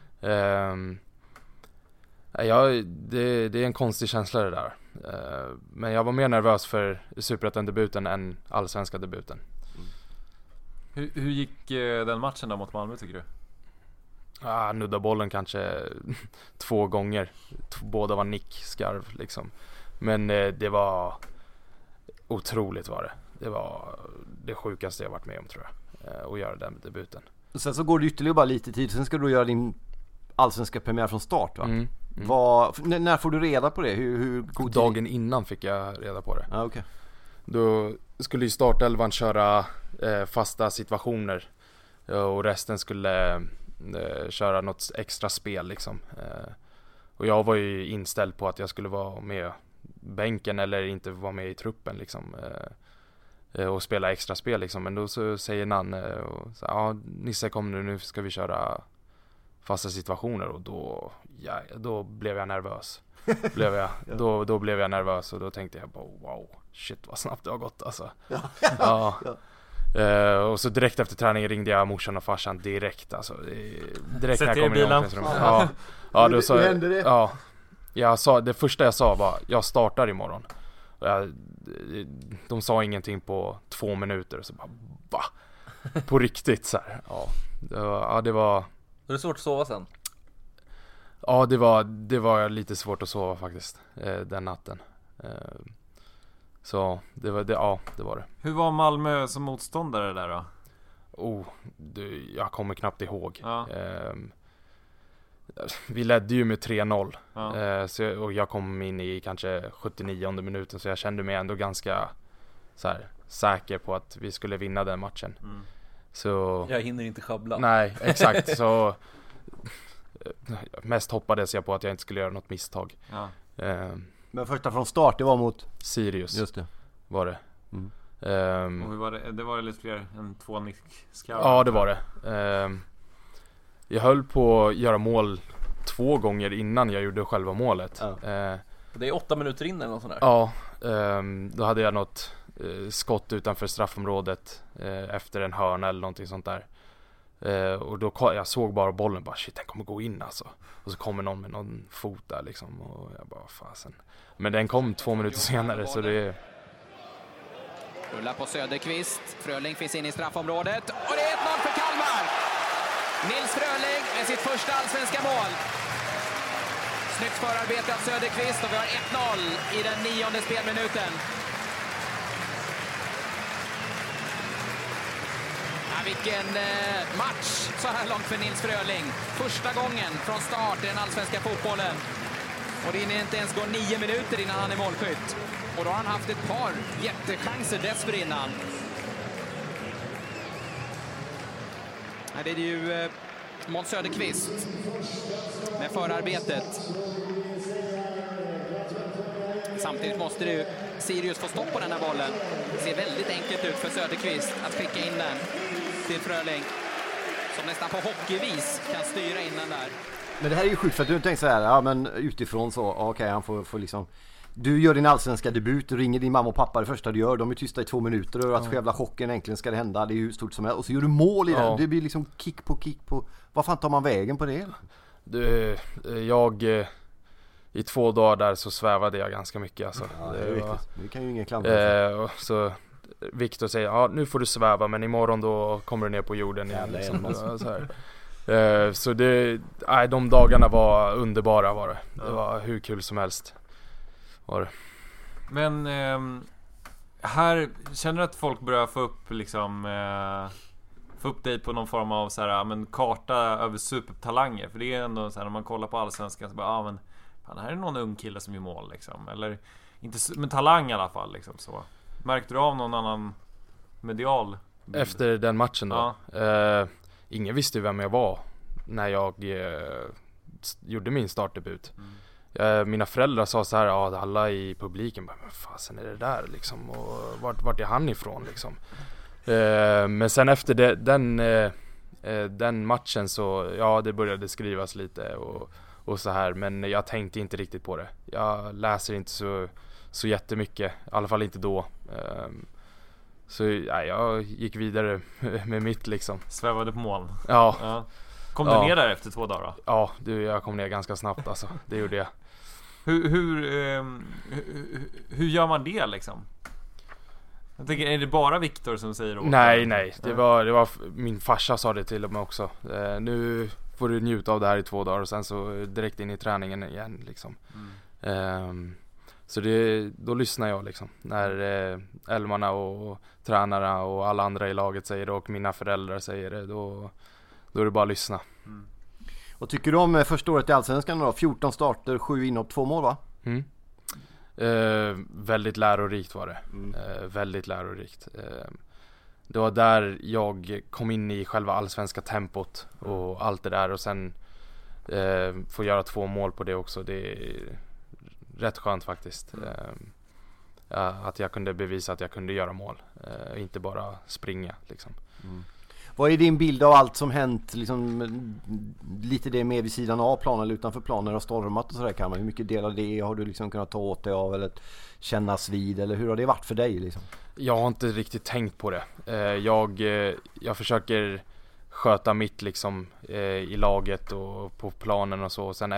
Speaker 6: Det är en konstig känsla det där. Men jag var mer nervös för Superettan-debuten än allsvenska debuten.
Speaker 5: Hur gick den matchen då mot Malmö, tycker du?
Speaker 6: Nudda bollen kanske 2 gånger. Båda var nickskarv liksom. Men det var otroligt, var det. Det var det sjukaste jag varit med om, tror jag, att göra den debuten.
Speaker 4: Sen så går det ytterligare bara lite tid, sen ska du göra din allsvenska premiär från start, va? När får du reda på det? Hur god tid?
Speaker 6: Dagen innan fick jag reda på det.
Speaker 4: Okay.
Speaker 6: Då skulle ju startelvan köra fasta situationer, och resten skulle köra något extra spel liksom. Och jag var ju inställd på att jag skulle vara med bänken eller inte vara med i truppen liksom. och spela extra spel liksom. Men då så säger Nanne ja, Nisse kom nu ska vi köra fasta situationer, och då blev jag nervös. Då blev jag nervös, och då tänkte jag bara wow, shit vad snabbt det har gått alltså. Ja. Och så direkt efter träningen ringde jag morsan och farsan direkt alltså. Direkt när jag kom in i omklädningsrummet. Ja, då sa jag sa, det första jag sa var jag startar imorgon. De sa ingenting på 2 minuter, så bara va? På riktigt så här. Det var
Speaker 3: Är det svårt att sova sen?
Speaker 6: Ja, det var lite svårt att sova faktiskt den natten. Så det var det.
Speaker 5: Hur var Malmö som motståndare där då?
Speaker 6: Jag kommer knappt ihåg.
Speaker 5: Ja.
Speaker 6: Vi ledde ju med 3-0. Och jag kom in i kanske 79:e minuten, så jag kände mig ändå ganska så här, säker på att vi skulle vinna den matchen. Så
Speaker 3: jag hinner inte schabbla.
Speaker 6: Nej, exakt. Så mest hoppades jag på att jag inte skulle göra något misstag.
Speaker 4: Men första från start, det var mot
Speaker 6: Sirius.
Speaker 4: Just det.
Speaker 6: Var det.
Speaker 5: Och hur var det? Det var lite fler än 2 nickskallar.
Speaker 6: Ja, det var det. Jag höll på att göra mål 2 gånger innan jag gjorde själva målet.
Speaker 3: Det är 8 minuter in eller något sånt där.
Speaker 6: Ja, då hade jag något skott utanför straffområdet efter en hörna eller någonting sånt där. Och då jag såg bara bollen, bara shit, den kommer gå in alltså. Och så kommer någon med någon fot där liksom, och jag bara fasen. Men den kom 2 minuter senare, så det
Speaker 9: rullar på Söderqvist. Fröling finns in i straffområdet, och det är 1-0 för Kalmar. Nils Fröling med sitt första allsvenska mål. Snyggt förarbete av Söderqvist, och vi har 1-0 i den 9:e spelminuten. Vilken match så här långt för Nils Fröling. Första gången från start i den allsvenska fotbollen. Och det hinner inte ens gå 9 minuter innan han är målskytt. Och då har han haft ett par jättechanser dessförinnan. Det är ju Måns Söderqvist med förarbetet. Samtidigt måste ju Sirius få stopp på den här bollen. Det ser väldigt enkelt ut för Söderqvist att skicka in den till Fröling, som nästan på hockeyvis kan styra in den där.
Speaker 4: Men det här är ju sjukt, för att du tänker så här, ja men utifrån så, okej, han får liksom, du gör din allsvenska debut, du ringer din mamma och pappa det första du gör, de är tysta i 2 minuter och att själva chocken äntligen ska det hända, det är ju stort som helst, och så gör du mål i den, det blir liksom kick på, vad fan tar man vägen på det?
Speaker 6: I 2 dagar där så svävade jag ganska mycket alltså.
Speaker 4: Ja, det är viktigt. Det kan ju ingen klandra.
Speaker 6: Så Victor säger, ja nu får du sväva, men imorgon då kommer du ner på jorden igen liksom. Så här. Så de dagarna var underbara var det. Det var hur kul som helst var det.
Speaker 5: Men här känner du att folk börjar få upp dig på någon form av så här, men karta över supertalanger, för det är ändå så här, när man kollar på allsvenskan så bara, men fan, här är någon ung kille som gör mål liksom, eller inte, men talang i alla fall liksom så. Märkte du av någon annan medial bild? Efter den matchen då?
Speaker 6: Ja. Ingen visste vem jag var när jag gjorde min startdebut. Mina föräldrar sa så här, ja, alla i publiken bara, men fasen är det där liksom, och vart är han ifrån liksom. Men sen efter den matchen så, ja, det började skrivas lite och så här, men jag tänkte inte riktigt på det. Jag läser inte så jättemycket, i alla fall inte då. Så ja, jag gick vidare med mitt liksom.
Speaker 5: Svävade på moln.
Speaker 6: Ja.
Speaker 5: Kom du ner där efter 2 dagar då?
Speaker 6: Ja, jag kom ner ganska snabbt alltså. Det gjorde jag.
Speaker 5: Hur gör man det liksom? Jag tänker, är det bara Victor som säger åt?
Speaker 6: Nej. Det var min farsa sa det till och med också. Nu får du njuta av det här i 2 dagar och sen så direkt in i träningen igen liksom. Så då lyssnar jag liksom. När älmarna och tränarna och alla andra i laget säger det och mina föräldrar säger det, då är det bara att lyssna.
Speaker 4: Och tycker du om första året i Allsvenskan då? 14 starter, 7 inhopp, 2 mål va?
Speaker 6: Väldigt lärorikt var det. Väldigt lärorikt. Det var där jag kom in i själva allsvenska tempot och allt det där, och sen få göra 2 mål på det också. Det är rätt skönt faktiskt. att jag kunde bevisa att jag kunde göra mål, inte bara springa liksom.
Speaker 4: Vad är din bild av allt som hänt, liksom, lite det med vid sidan av planen eller utanför planen och stormat och sådär, Kalmar? Hur mycket del av det har du liksom kunnat ta åt dig av eller kännas vid, eller hur har det varit för dig liksom? Jag
Speaker 6: har inte riktigt tänkt på det. Jag försöker sköta mitt liksom i laget och på planen och så. Och sen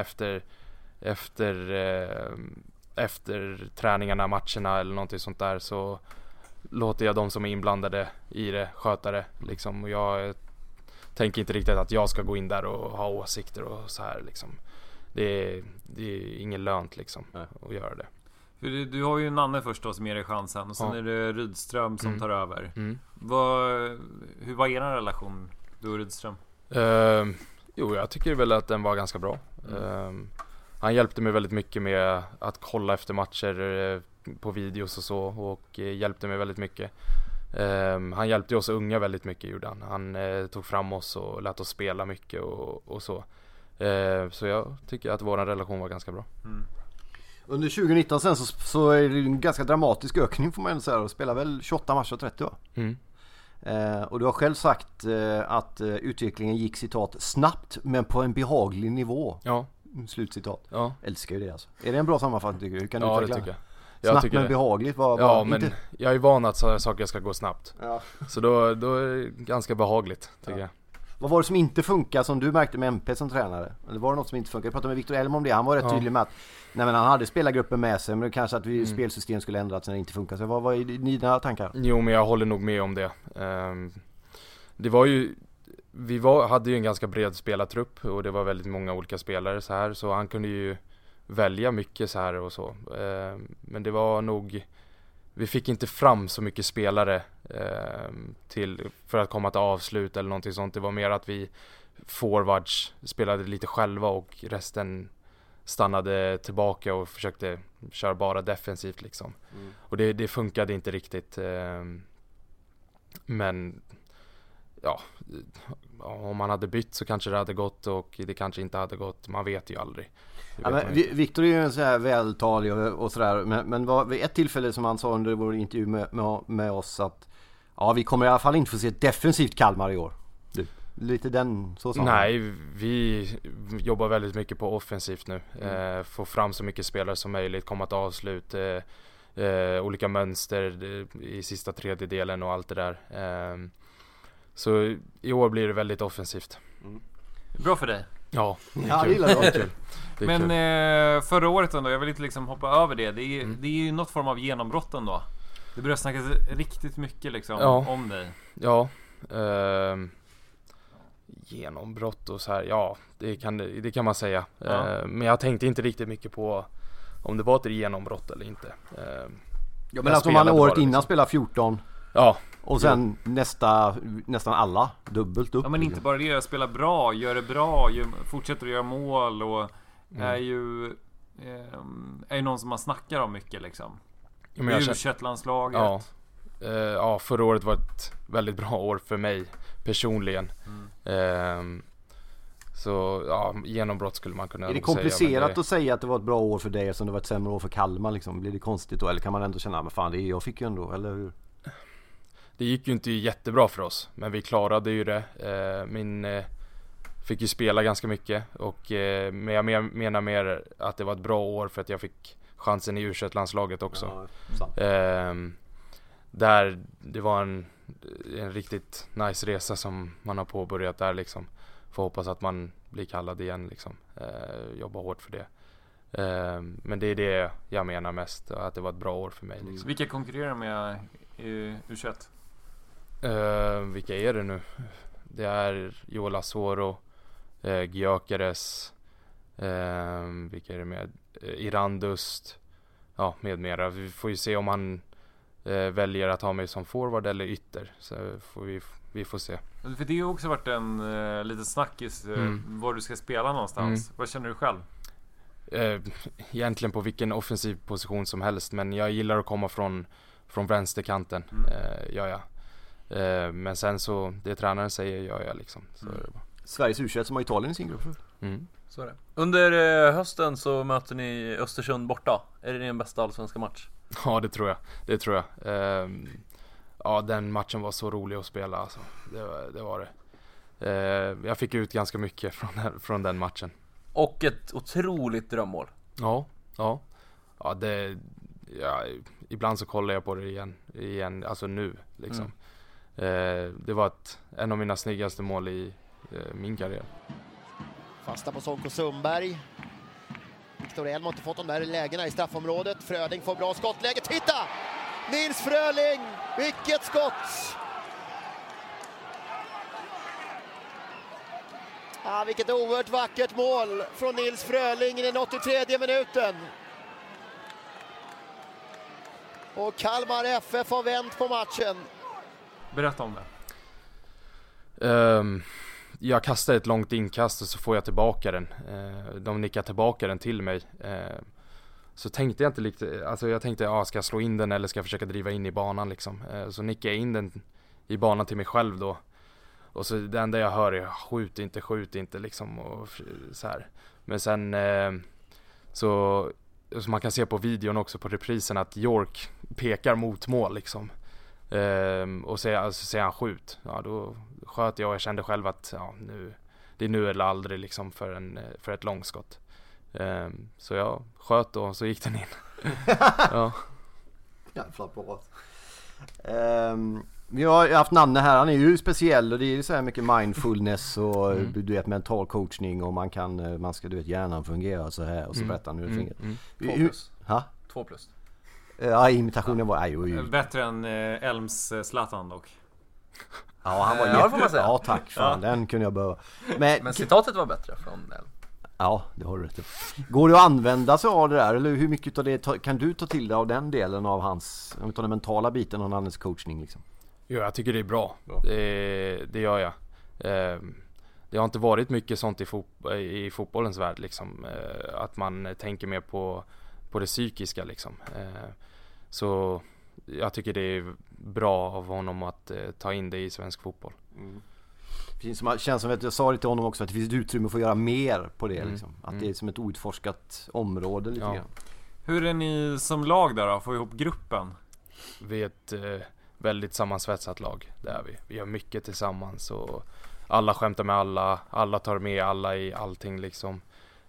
Speaker 6: efter träningarna, matcherna eller någonting sånt där, så låter jag de som är inblandade i det sköta det liksom. Och jag tänker inte riktigt att jag ska gå in där och ha åsikter och så här liksom. Det är ingen lönt liksom att göra det.
Speaker 5: För du har ju Nanne först då som ger dig chansen, och sen är det Rydström som tar över. Hur var er relation, du och Rydström?
Speaker 6: Jo, jag tycker väl att den var ganska bra. Han hjälpte mig väldigt mycket med att kolla efter matcher på videos och så, och hjälpte mig väldigt mycket. Han hjälpte oss unga väldigt mycket, gjorde han. Han tog fram oss och lät oss spela mycket och så. Så jag tycker att vår relation var ganska bra.
Speaker 4: Under 2019 sen så är det en ganska dramatisk ökning, får man ändå säga. Du spelar väl 28 matcher och 30, va? Och du har själv sagt att utvecklingen gick, citat, snabbt men på en behaglig nivå.
Speaker 6: Ja.
Speaker 4: Slutcitat.
Speaker 6: Ja.
Speaker 4: Älskar ju det alltså. Är det en bra sammanfattning, tycker du? Hur kan du utveckla?
Speaker 6: Det tycker jag.
Speaker 4: Snabbt
Speaker 6: tycker
Speaker 4: men
Speaker 6: det.
Speaker 4: Behagligt var
Speaker 6: ja,
Speaker 4: inte...
Speaker 6: men jag är van att saker ska gå snabbt.
Speaker 4: Ja.
Speaker 6: Så då är det ganska behagligt, tycker jag.
Speaker 4: Vad var det som inte funkar som du märkte med MP som tränare? Eller var det något som inte funkar? Jag pratade med Victor Elm om det. Han var rätt tydlig med att han hade spelargruppen med sig, men kanske att spelsystem skulle ändras när det inte funkar. Så vad var dina tankar?
Speaker 6: Jo, men jag håller nog med om det. Det var ju... hade ju en ganska bred spelartrupp och det var väldigt många olika spelare så här, så han kunde ju välja mycket så här och så. Men det var nog... Vi fick inte fram så mycket spelare för att komma till avslut eller någonting sånt. Det var mer att vi forwards spelade lite själva och resten stannade tillbaka och försökte köra bara defensivt liksom. Och det funkade inte riktigt. Men ja, om man hade bytt så kanske det hade gått, och det kanske inte hade gått. Man vet ju aldrig.
Speaker 4: Victor är ju en så här vältalig och sådär, men vid ett tillfälle som han sa under vår intervju med oss att vi kommer i alla fall inte få se ett defensivt Kalmar i år. Lite den så sa
Speaker 6: Nej, vi jobbar väldigt mycket på offensivt nu. Få fram så mycket spelare som möjligt, komma till avslut, olika mönster i sista tredjedelen och allt det där. Så i år blir det väldigt offensivt.
Speaker 5: Bra för dig.
Speaker 6: Ja,
Speaker 4: jag gillar det.
Speaker 5: Men förra året ändå, jag vill inte liksom hoppa över det. Det är ju något form av genombrott ändå. Det börjar snackas riktigt mycket liksom om dig.
Speaker 6: Ja, genombrott och så här. Ja, det kan man säga. Men jag tänkte inte riktigt mycket på om det var ett genombrott eller inte.
Speaker 4: Ja, men alltså om man året innan spelar 14.
Speaker 6: Ja.
Speaker 4: Och sen nästan alla dubbelt upp.
Speaker 5: Ja, men inte bara det, spela bra, gör det bra, fortsätter att göra mål och är ju någon som man snackar om mycket liksom. U21-landslaget.
Speaker 6: Ja, förra året var ett väldigt bra år för mig personligen. Så genombrott skulle man kunna säga.
Speaker 4: Är det komplicerat att säga att det var ett bra år för dig som det var ett sämre år för Kalmar liksom? Blir det konstigt då? Eller kan man ändå känna, men fan, jag fick ju ändå, eller hur?
Speaker 6: Det gick ju inte jättebra för oss, men vi klarade ju det. Fick ju spela ganska mycket, men jag menar mer att det var ett bra år för att jag fick chansen i U21-landslaget också. Där det var en riktigt nice resa som man har påbörjat där liksom. Får hoppas att man blir kallad igen liksom. Jobba hårt för det. Men det är det jag menar mest, att det var ett bra år för mig liksom.
Speaker 5: Vilka konkurrerar med i U21?
Speaker 6: Vilka är det nu? Det är Joel Asoro, Gyökeres, vilka är det med? Irandust, med mera. Vi får ju se om han väljer att ha mig som forward eller ytter, så vi får se.
Speaker 5: För det har ju också varit en liten snackis var du ska spela någonstans. Vad känner du själv?
Speaker 6: Egentligen på vilken offensiv position som helst, men jag gillar att komma från vänsterkanten. Men sen så det tränaren säger gör jag liksom. Så är det bara.
Speaker 4: Sveriges U21 som har Italien i sin grupp.
Speaker 3: Så är det. Under hösten så möter ni Östersund borta. Är det din bästa allsvenska match?
Speaker 6: Ja, det tror jag. Ja, den matchen var så rolig att spela alltså. Det var det. Jag fick ut ganska mycket från den matchen.
Speaker 3: Och ett otroligt drömmål.
Speaker 6: Ja, ibland så kollar jag på det igen alltså nu liksom. Det var en av mina snyggaste mål i min karriär.
Speaker 10: Fasta på Sonko Sundberg. Victor Elm har inte fått de där lägena i straffområdet. Fröling får bra skottläge. Titta! Nils Fröling! Vilket skott! Vilket oerhört vackert mål från Nils Fröling i den 83:e minuten. Och Kalmar FF har vänt på matchen.
Speaker 5: Berätta om
Speaker 6: det. Jag kastar ett långt inkast och så får jag tillbaka den. De nickar tillbaka den till mig. Så tänkte jag inte riktigt, alltså jag tänkte, ska jag slå in den eller ska jag försöka driva in i banan liksom. Så nickar jag in den i banan till mig själv då. Och så det enda jag hör är skjut inte liksom och så här. Men sen så man kan se på videon också på reprisen att York pekar mot mål liksom. Och säger han skjut. Ja, då sköt jag och jag kände själv att det är nu eller aldrig liksom för ett långskott. Så jag sköt och så gick den in. Ja.
Speaker 4: Jävla bra. Vi har haft Nanne här, han är ju speciell och det är ju så här mycket mindfulness och du vet mental coachning och man ska du vet hjärnan fungera så här och så berättar han hur det fungerar.
Speaker 3: 2 plus.
Speaker 4: Ja, imitationen var
Speaker 5: bättre än Elms Zlatan dock.
Speaker 4: Ja, han var får man säga. Ja, tack fan, den kunde jag behöva. Men
Speaker 3: citatet var bättre från Elm.
Speaker 4: Ja, det har du rätt. Går det att använda sig av det där? Eller hur mycket av det kan du ta till dig av den delen av hans, av den mentala biten av hans coachning liksom?
Speaker 6: Ja, jag tycker det är bra. Det gör jag. Det har inte varit mycket sånt i fotbollens värld liksom. Att man tänker mer på det psykiska liksom. Så jag tycker det är bra av honom att ta in det i svensk fotboll.
Speaker 4: Det känns som att jag sa det till honom också, att det finns ett utrymme för att göra mer på det liksom. Att det är som ett outforskat område lite grann.
Speaker 5: Hur är ni som lag där då? Får ihop gruppen?
Speaker 6: Vi är ett väldigt sammansvetsat lag. Det är vi. Vi gör mycket tillsammans och alla skämtar med alla tar med alla i allting liksom.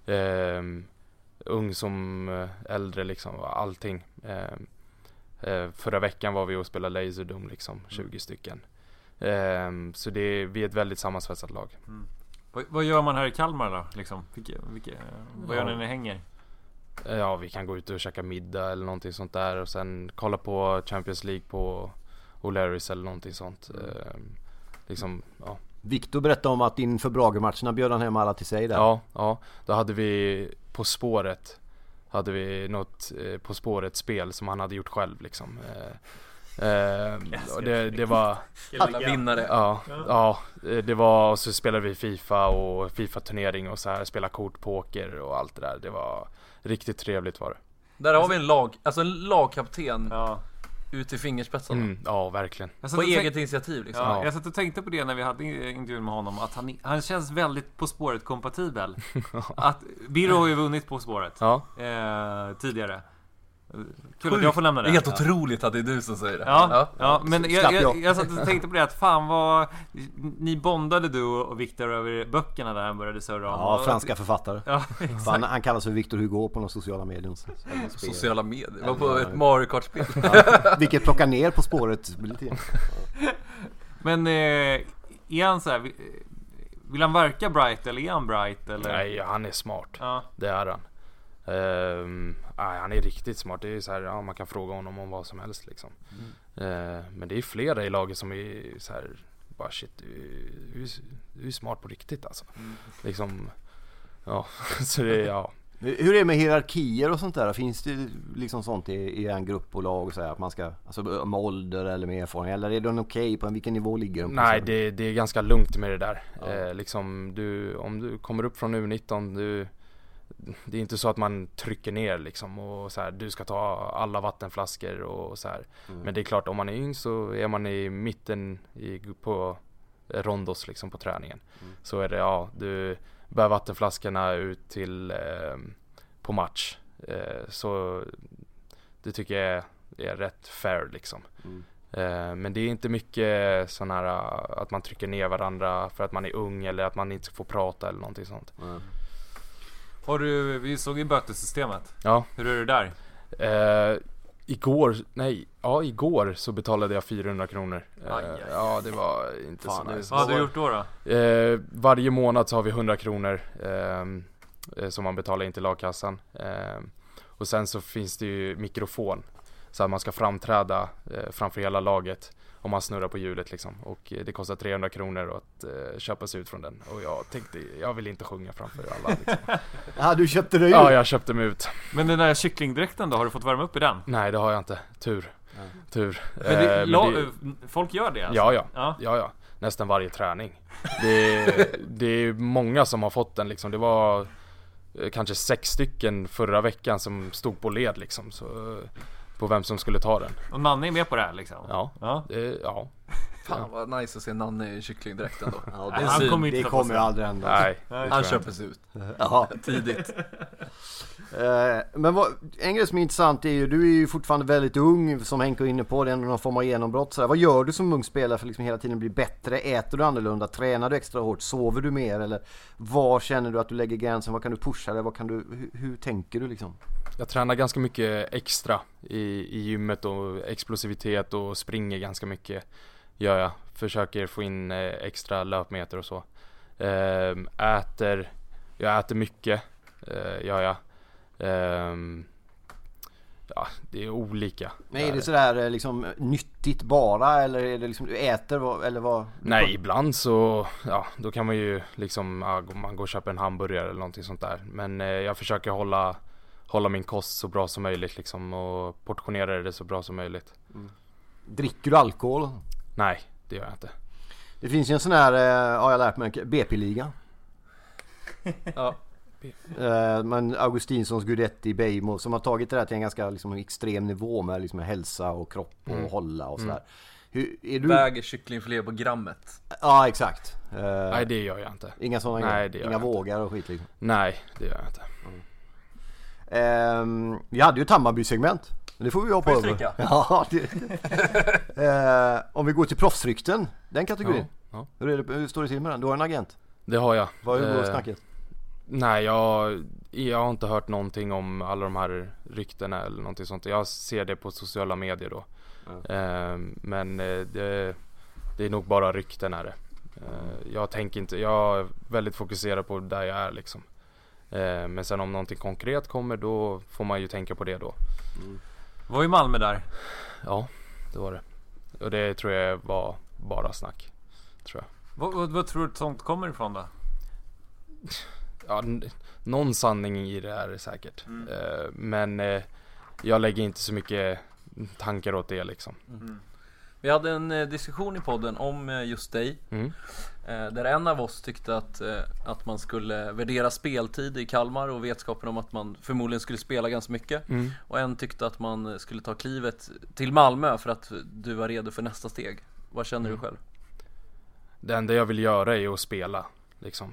Speaker 6: Ung som äldre liksom, allting. Förra veckan var vi och spelade Laserdome liksom, 20 stycken. Så vi är ett väldigt sammansvetsat lag.
Speaker 5: Vad gör man här i Kalmar då? Liksom? Vad gör ni när ni hänger?
Speaker 6: Ja, vi kan gå ut och käka middag eller någonting sånt där och sen kolla på Champions League på O'Larrys eller någonting sånt. Liksom, ja.
Speaker 4: Victor berättade om att inför Brage-matcherna bjöd han hem alla till sig där.
Speaker 6: Ja, då hade vi På spåret något På spåret-spel som han hade gjort själv liksom. Och det var
Speaker 3: alla vinnare.
Speaker 6: Ja, det var, och så spelade vi FIFA och FIFA-turnering och så här, spela kortpoker och allt det där. Det var riktigt trevligt var det.
Speaker 3: Där har vi en lagkapten ut i fingerspetsarna.
Speaker 6: Ja, verkligen.
Speaker 3: På eget initiativ liksom.
Speaker 5: Ja. Jag satt och tänkte på det när vi hade intervjun med honom, att han känns väldigt På spåret kompatibel. Att Birro har ju vunnit På spåret tidigare. Kul att jag får lämna det.
Speaker 3: Det är helt otroligt att det är du som säger det.
Speaker 5: Ja, men jag satt och tänkte på det, att fan vad ni bondade du och Victor över böckerna där han började surra om.
Speaker 4: Ja, franska författare.
Speaker 5: Ja,
Speaker 4: han kallas för Victor Hugo på de sociala medier.
Speaker 3: Sociala medier? Det var på ett Mario Kart-spel.
Speaker 4: Vilket plockar ner På spåret.
Speaker 5: Men är han så här, vill han verka bright eller är han bright? Eller?
Speaker 6: Nej, han är smart. Det är han. Han är riktigt smart. Det är så här, man kan fråga honom om vad som helst liksom. Men det är flera i laget som är så här, bara shit, du är smart på riktigt alltså. Liksom, så det är,
Speaker 4: Hur är det med hierarkier och sånt där? Finns det liksom sånt i en grupp och lag och så här, att man ska, alltså med ålder eller med erfarenhet, eller är det okej på vilken nivå ligger de på?
Speaker 6: Nej, det är ganska lugnt med det där. Liksom, om du kommer upp från U19, det är inte så att man trycker ner liksom och så här, du ska ta alla vattenflaskor och så här. Men det är klart, om man är yng så är man i mitten på rondos liksom på träningen. Så är det, du bär vattenflaskorna ut till på match. Så Det tycker jag är rätt fair liksom. Men det är inte mycket sån här att man trycker ner varandra för att man är ung eller att man inte får prata eller någonting sånt.
Speaker 5: Vi såg ju bötesystemet.
Speaker 6: Ja.
Speaker 5: Hur är det där?
Speaker 6: Igår så betalade jag 400 kronor. Ja, det var inte så nice.
Speaker 5: Vad har du gjort då?
Speaker 6: Varje månad så har vi 100 kronor som man betalar in till lagkassan. Och sen så finns det ju mikrofon. Så att man ska framträda framför hela laget om man snurrar på hjulet liksom. Och det kostar 300 kronor att köpa sig ut från den. Och jag tänkte, jag vill inte sjunga framför alla liksom.
Speaker 4: Ja, du köpte det ju?
Speaker 6: Ja, jag köpte mig ut.
Speaker 5: Men den där kycklingdräkten då, har du fått värma upp i den?
Speaker 6: Nej, det har jag inte. Tur.
Speaker 5: Folk gör det alltså?
Speaker 6: Ja. Nästan varje träning. Det är många som har fått den liksom. Det var kanske 6 stycken förra veckan som stod på led liksom. Så på vem som skulle ta den.
Speaker 5: Och Nanne är med på det här liksom?
Speaker 6: Ja.
Speaker 3: Fan vad nice att se Nanne i kycklingdräkten då.
Speaker 4: Det kommer ju aldrig hända.
Speaker 6: Nej,
Speaker 3: han köper sig ut. Tidigt.
Speaker 4: Men en grej som är intressant är ju, du är ju fortfarande väldigt ung, som Henke är inne på, det är någon form av genombrott. Så vad gör du som ung spelare för liksom hela tiden bli bättre? Äter du annorlunda? Tränar du extra hårt? Sover du mer? Eller var känner du att du lägger gränsen? Vad kan du pusha dig? Hur tänker du liksom?
Speaker 6: Jag tränar ganska mycket extra i gymmet och explosivitet och springer ganska mycket. Jag försöker få in extra löpmeter och så. Jag äter mycket. Det är olika.
Speaker 4: Men är det sådär liksom nyttigt bara, eller är det liksom du äter eller vad?
Speaker 6: Nej, ibland så då kan man ju liksom man går och köper en hamburgare eller någonting sånt där. Men jag försöker hålla min kost så bra som möjligt liksom, och portionera det så bra som möjligt.
Speaker 4: Dricker du alkohol?
Speaker 6: Nej, det gör jag inte.
Speaker 4: Det finns ju en sån här, jag har lärt mig, BP-liga.
Speaker 3: Ja.
Speaker 4: Men Augustinssons, Gudetti, Beijmo som har tagit det där till en ganska liksom, extrem nivå med liksom, hälsa och kropp och hålla och sådär.
Speaker 3: Väger kycklingfilé på grammet?
Speaker 4: Ja, exakt.
Speaker 6: Nej, det gör jag inte.
Speaker 4: Inga sådana inga vågar och skit liksom.
Speaker 6: Nej, det gör jag inte.
Speaker 4: Vi hade ju ett Hammarby-segment. Men det får vi hoppa över. Ja, om vi går till proffsrykten, den kategorin.
Speaker 6: Ja.
Speaker 4: Hur står det till med den? Du har en agent.
Speaker 6: Det har jag.
Speaker 4: Vad är snacket?
Speaker 6: Nej, jag har inte hört någonting om alla de här ryktena eller någonting sånt. Jag ser det på sociala medier då. Men det är nog bara rykten är det. Jag är väldigt fokuserad på där jag är liksom. Men sen om någonting konkret kommer, då får man ju tänka på det då.
Speaker 5: Var ju Malmö där?
Speaker 6: Ja, det var det. Och det tror jag var bara snack, tror jag.
Speaker 5: Vad tror du sånt kommer ifrån då?
Speaker 6: Ja, någon sanning i det här är säkert. Men jag lägger inte så mycket tankar åt det liksom.
Speaker 3: Vi hade en diskussion i podden om just dig. Där en av oss tyckte att man skulle värdera speltid i Kalmar och vetskapen om att man förmodligen skulle spela ganska mycket. Och en tyckte att man skulle ta klivet till Malmö för att du var redo för nästa steg. Vad känner du själv?
Speaker 6: Det enda jag vill göra är att spela liksom.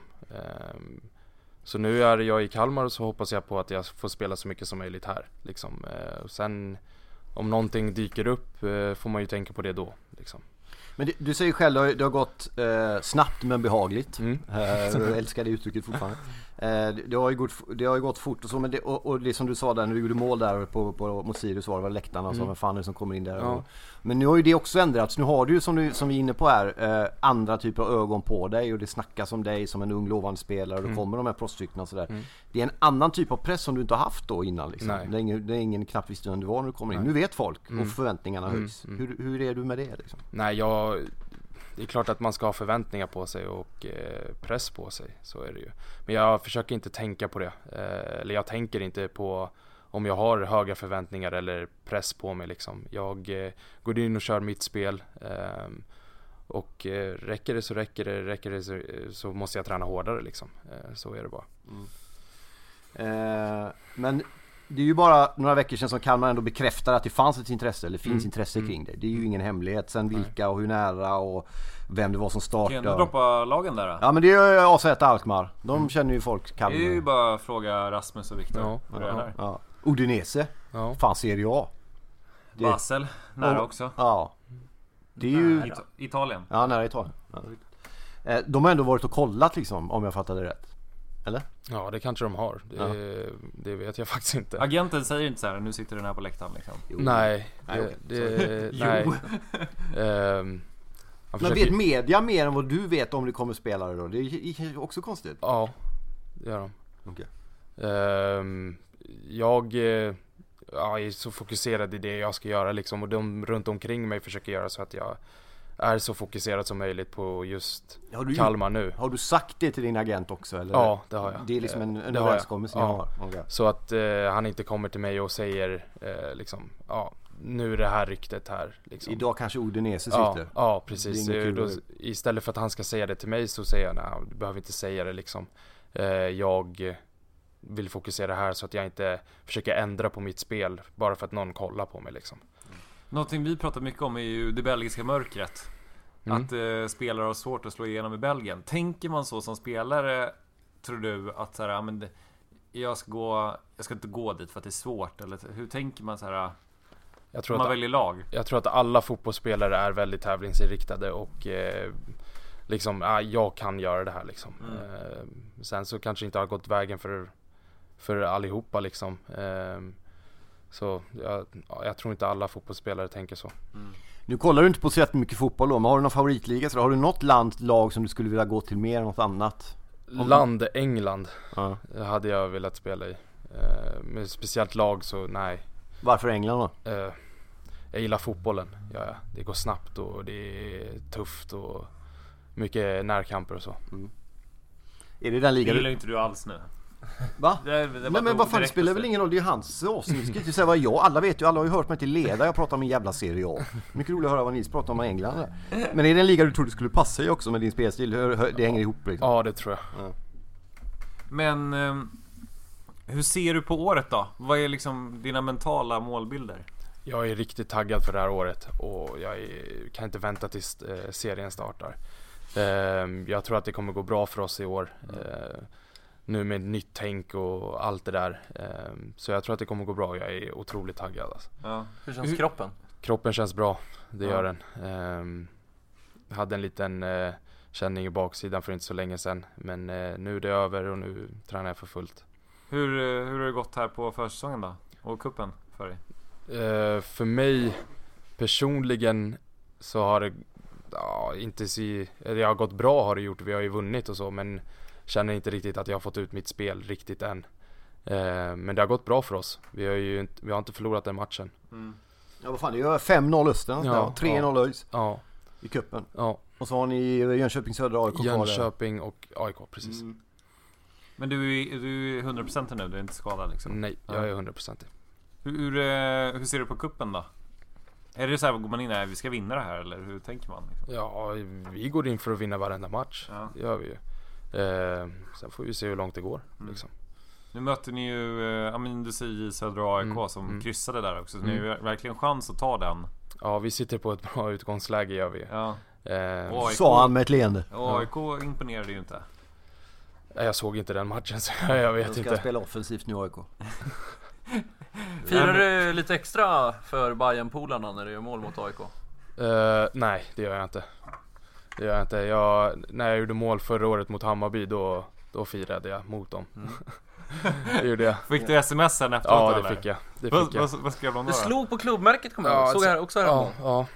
Speaker 6: Så nu är jag i Kalmar och så hoppas jag på att jag får spela så mycket som möjligt här liksom. Och sen om någonting dyker upp får man ju tänka på det då liksom.
Speaker 4: Men du säger själv, det har gått snabbt men behagligt. Jag älskar det uttrycket fortfarande. Det har ju gått fort och så, men och det som du sa där när du gjorde mål där mot Sirius var läktarna och så, vem fan är det som kommer in där.
Speaker 6: Ja.
Speaker 4: Men nu har ju det också ändrats. Nu har du ju som vi är inne på här andra typer av ögon på dig och det snackas om dig som en ung lovande spelare och då kommer de här proffsryktena och sådär. Det är en annan typ av press som du inte har haft då innan liksom. Det är ingen knappt visst vem du var när du kommer in. Nu vet folk och förväntningarna höjs. Hur är du med det liksom?
Speaker 6: Nej, det är klart att man ska ha förväntningar på sig och press på sig, så är det ju. Men jag försöker inte tänka på det. Eller jag tänker inte på om jag har höga förväntningar eller press på mig liksom. Jag går in och kör mitt spel. Och räcker det så måste jag träna hårdare liksom. Så är det bara.
Speaker 4: Men det är ju bara några veckor sedan som Kalmar ändå bekräftar att det fanns ett intresse eller finns intresse kring det. Det är ju ingen hemlighet. Sen vilka och hur nära och vem det var som startade.
Speaker 5: Kan du droppa lagen där då?
Speaker 4: Ja, men det är ju AZ Alkmaar. De känner ju folk Kalmar.
Speaker 5: Det är ju bara fråga Rasmus och Viktor.
Speaker 4: Ja. Udinese. Fan, Serie A.
Speaker 5: Basel, nära också.
Speaker 4: Ja. Det är ju...
Speaker 5: Italien.
Speaker 4: Ja, nära Italien. Ja. De har ändå varit och kollat liksom, om jag fattade rätt. Eller?
Speaker 6: Ja, det kanske de har. Det vet jag faktiskt inte.
Speaker 5: Agenten säger inte så här, nu sitter den här på läktaren liksom.
Speaker 6: Nej. Nej.
Speaker 4: Men vet media mer än vad du vet om det kommer spelare då? Det är också konstigt.
Speaker 6: Ja, det gör de.
Speaker 4: Okay.
Speaker 6: Jag är så fokuserad i det jag ska göra liksom, och de runt omkring mig försöker göra så att jag är så fokuserad som möjligt på just Kalmar nu.
Speaker 4: Har du sagt det till din agent också? Eller?
Speaker 6: Ja, det har jag.
Speaker 4: Det är liksom en överenskommelse ni har. Okay.
Speaker 6: Så att han inte kommer till mig och säger liksom, nu är det här ryktet här liksom.
Speaker 4: Idag kanske Udinese sitter.
Speaker 6: Ja, precis. Då, istället för att han ska säga det till mig så säger jag, nej, du behöver inte säga det liksom. Jag vill fokusera här så att jag inte försöker ändra på mitt spel bara för att någon kollar på mig liksom.
Speaker 5: Någonting vi pratar mycket om är ju det belgiska mörkret. Att spelare har svårt att slå igenom i Belgien. Tänker man så som spelare, tror du att så här, men jag ska inte gå dit för att det är svårt, eller hur tänker man så här? Jag tror man väljer lag.
Speaker 6: Jag tror att alla fotbollsspelare är väldigt tävlingsinriktade och liksom jag kan göra det här liksom. Sen så kanske inte har gått vägen för allihopa liksom. Så jag tror inte alla fotbollsspelare tänker så.
Speaker 4: Nu kollar du inte på så jättemycket fotboll då, men har du någon favoritliga? Så har du något lag som du skulle vilja gå till mer än något annat?
Speaker 6: England hade jag velat spela i. Med speciellt lag så nej.
Speaker 4: Varför England då?
Speaker 6: Jag gillar fotbollen. Ja, det går snabbt och det är tufft och mycket närkamper och så.
Speaker 4: Är det den ligan?
Speaker 5: Det gillar inte du alls nu.
Speaker 4: Va? Nej, men vad fan, det spelar väl ingen roll, det är ju hans avsnitt. Vi ska inte säga vad alla vet ju, alla har ju hört mig till leda. Jag pratar om en jävla Serie A. Mycket roligt att höra vad ni pratar om England. Men är det en liga du tror du skulle passa i också med din spelstil? Det hänger ihop liksom.
Speaker 6: Ja, det tror jag.
Speaker 5: Men hur ser du på året då? Vad är liksom dina mentala målbilder?
Speaker 6: Jag är riktigt taggad för det här året och jag kan inte vänta tills serien startar. Jag tror att det kommer gå bra för oss i år. Nu med nytt tänk och allt det där. Så jag tror att det kommer gå bra. Jag är otroligt taggad alltså.
Speaker 3: Ja. Hur känns kroppen?
Speaker 6: Kroppen känns bra, det gör den. Hade en liten känning i baksidan för inte så länge sedan. Men nu är det över och nu tränar jag för fullt.
Speaker 5: Hur har det gått här på försäsongen då? Och kuppen för dig?
Speaker 6: För mig personligen så har det det har gått bra, har det gjort. Vi har ju vunnit och så, men känner inte riktigt att jag har fått ut mitt spel riktigt än. Men det har gått bra för oss. Vi har inte förlorat den matchen.
Speaker 4: Ja, vad fan, det gör 5-0 Östen. 3-0 ÖIS i kuppen.
Speaker 6: Ja.
Speaker 4: Och så har ni Jönköping, Södra, AIK.
Speaker 6: Jönköping och AIK, precis.
Speaker 5: Men du är 100% nu, du är inte skadad liksom?
Speaker 6: Nej, jag är 100%.
Speaker 5: Hur ser du på kuppen då? Är det så här, går man in här, vi ska vinna det här, eller hur tänker man liksom?
Speaker 6: Ja, vi går in för att vinna varenda match. Det gör vi ju. Sen får vi se hur långt det går liksom.
Speaker 5: Nu möter ni ju du säger Södra AIK som kryssade där också, så ni har verkligen chans att ta den.
Speaker 6: Ja, vi sitter på ett bra utgångsläge, gör vi.
Speaker 4: Sa han med ett leende.
Speaker 5: AIK imponerade ju inte.
Speaker 6: Jag såg inte den matchen, så jag vet inte.
Speaker 4: De ska spela offensivt nu, AIK.
Speaker 3: Firar du lite extra för Bayern-polarna när du gör mål mot AIK?
Speaker 6: Nej, det gör jag inte. När jag gjorde mål förra året mot Hammarby, då firade jag mot dem. Det gjorde jag.
Speaker 5: Fick du sms sen efteråt?
Speaker 6: Ja, det fick jag.
Speaker 5: Vad skrev de då?
Speaker 3: Du slog på klubbmärket, kommer jag ihåg. Såg jag också här.
Speaker 6: Ja.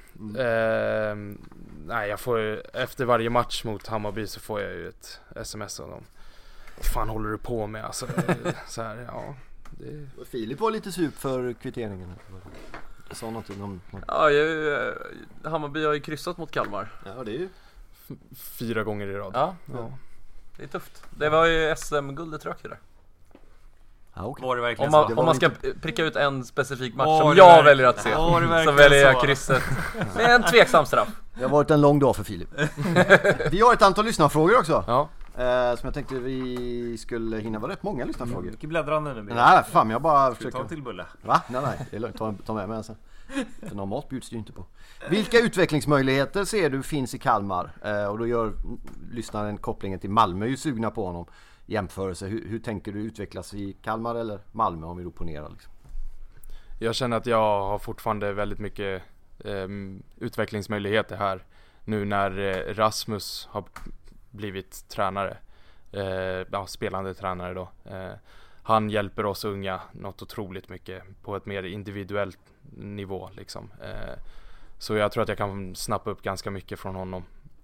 Speaker 6: Nej, jag får efter varje match mot Hammarby så får jag ju ett sms av dem. Vad fan håller du på med? Alltså, så här, ja.
Speaker 4: Filip var lite sup för kvitteringen. Sa någonting om...
Speaker 3: Ja, Hammarby har ju kryssat mot Kalmar.
Speaker 4: Ja, det är ju
Speaker 6: 4 gånger i rad.
Speaker 3: Ja. Det är tufft. Det var ju SM-guldet rök ju där.
Speaker 4: Ja, okay.
Speaker 5: Var det verkligen
Speaker 3: om man ska pricka ut en specifik match som jag väljer att se, så väljer jag krysset med en tveksam straff.
Speaker 4: Det har varit en lång dag för Filip. Vi har ett antal lyssnarfrågor också.
Speaker 6: Ja.
Speaker 4: Som jag tänkte vi skulle hinna vara rätt många lyssnarfrågor.
Speaker 5: Mycket bläddrande nu.
Speaker 4: Nej, fan, jag bara försöker...
Speaker 5: ta en till bulle.
Speaker 4: Va? Nej, det är lugnt. Ta med mig sen. För någon mat bjuds det ju inte på. Vilka utvecklingsmöjligheter ser du finns i Kalmar? Och då gör lyssnaren kopplingen till Malmö, är ju sugna på honom. Jämförelse, hur tänker du utvecklas i Kalmar eller Malmö om vi då ponerar liksom?
Speaker 6: jag känner att jag har fortfarande väldigt mycket utvecklingsmöjligheter här. Nu när Rasmus har blivit tränare. Spelande tränare då. Han hjälper oss unga något otroligt mycket på ett mer individuellt nivå liksom. Så jag tror att jag kan snappa upp ganska mycket från honom.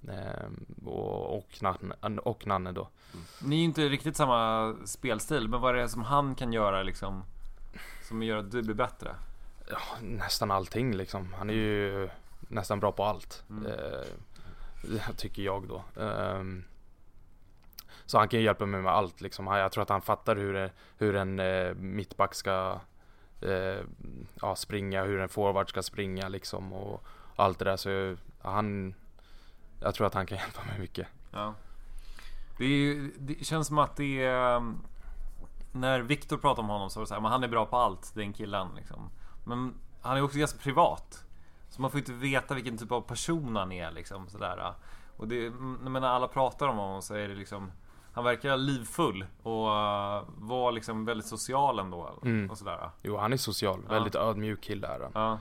Speaker 6: Och Nanne då.
Speaker 5: Ni är ju inte riktigt samma spelstil, men vad är det som han kan göra liksom, som gör att du blir bättre?
Speaker 6: Ja, nästan allting liksom. Han är ju nästan bra på allt. Tycker jag då. Så han kan ju hjälpa mig med allt liksom. Jag tror att han fattar hur en mittback ska springa, hur en forward ska springa liksom, och allt det där. Så jag tror att han kan hjälpa mig mycket.
Speaker 5: Ja. Det känns som att det är, när Viktor pratar om honom så är det så här, men han är bra på allt, den killen liksom. Men han är också ganska privat, så man får inte veta vilken typ av person han är liksom, sådär. Och det, när alla pratar om honom så är det liksom, han verkar livfull och var liksom väldigt social ändå och sådär.
Speaker 6: Jo, han är social, väldigt ödmjuk kille är han.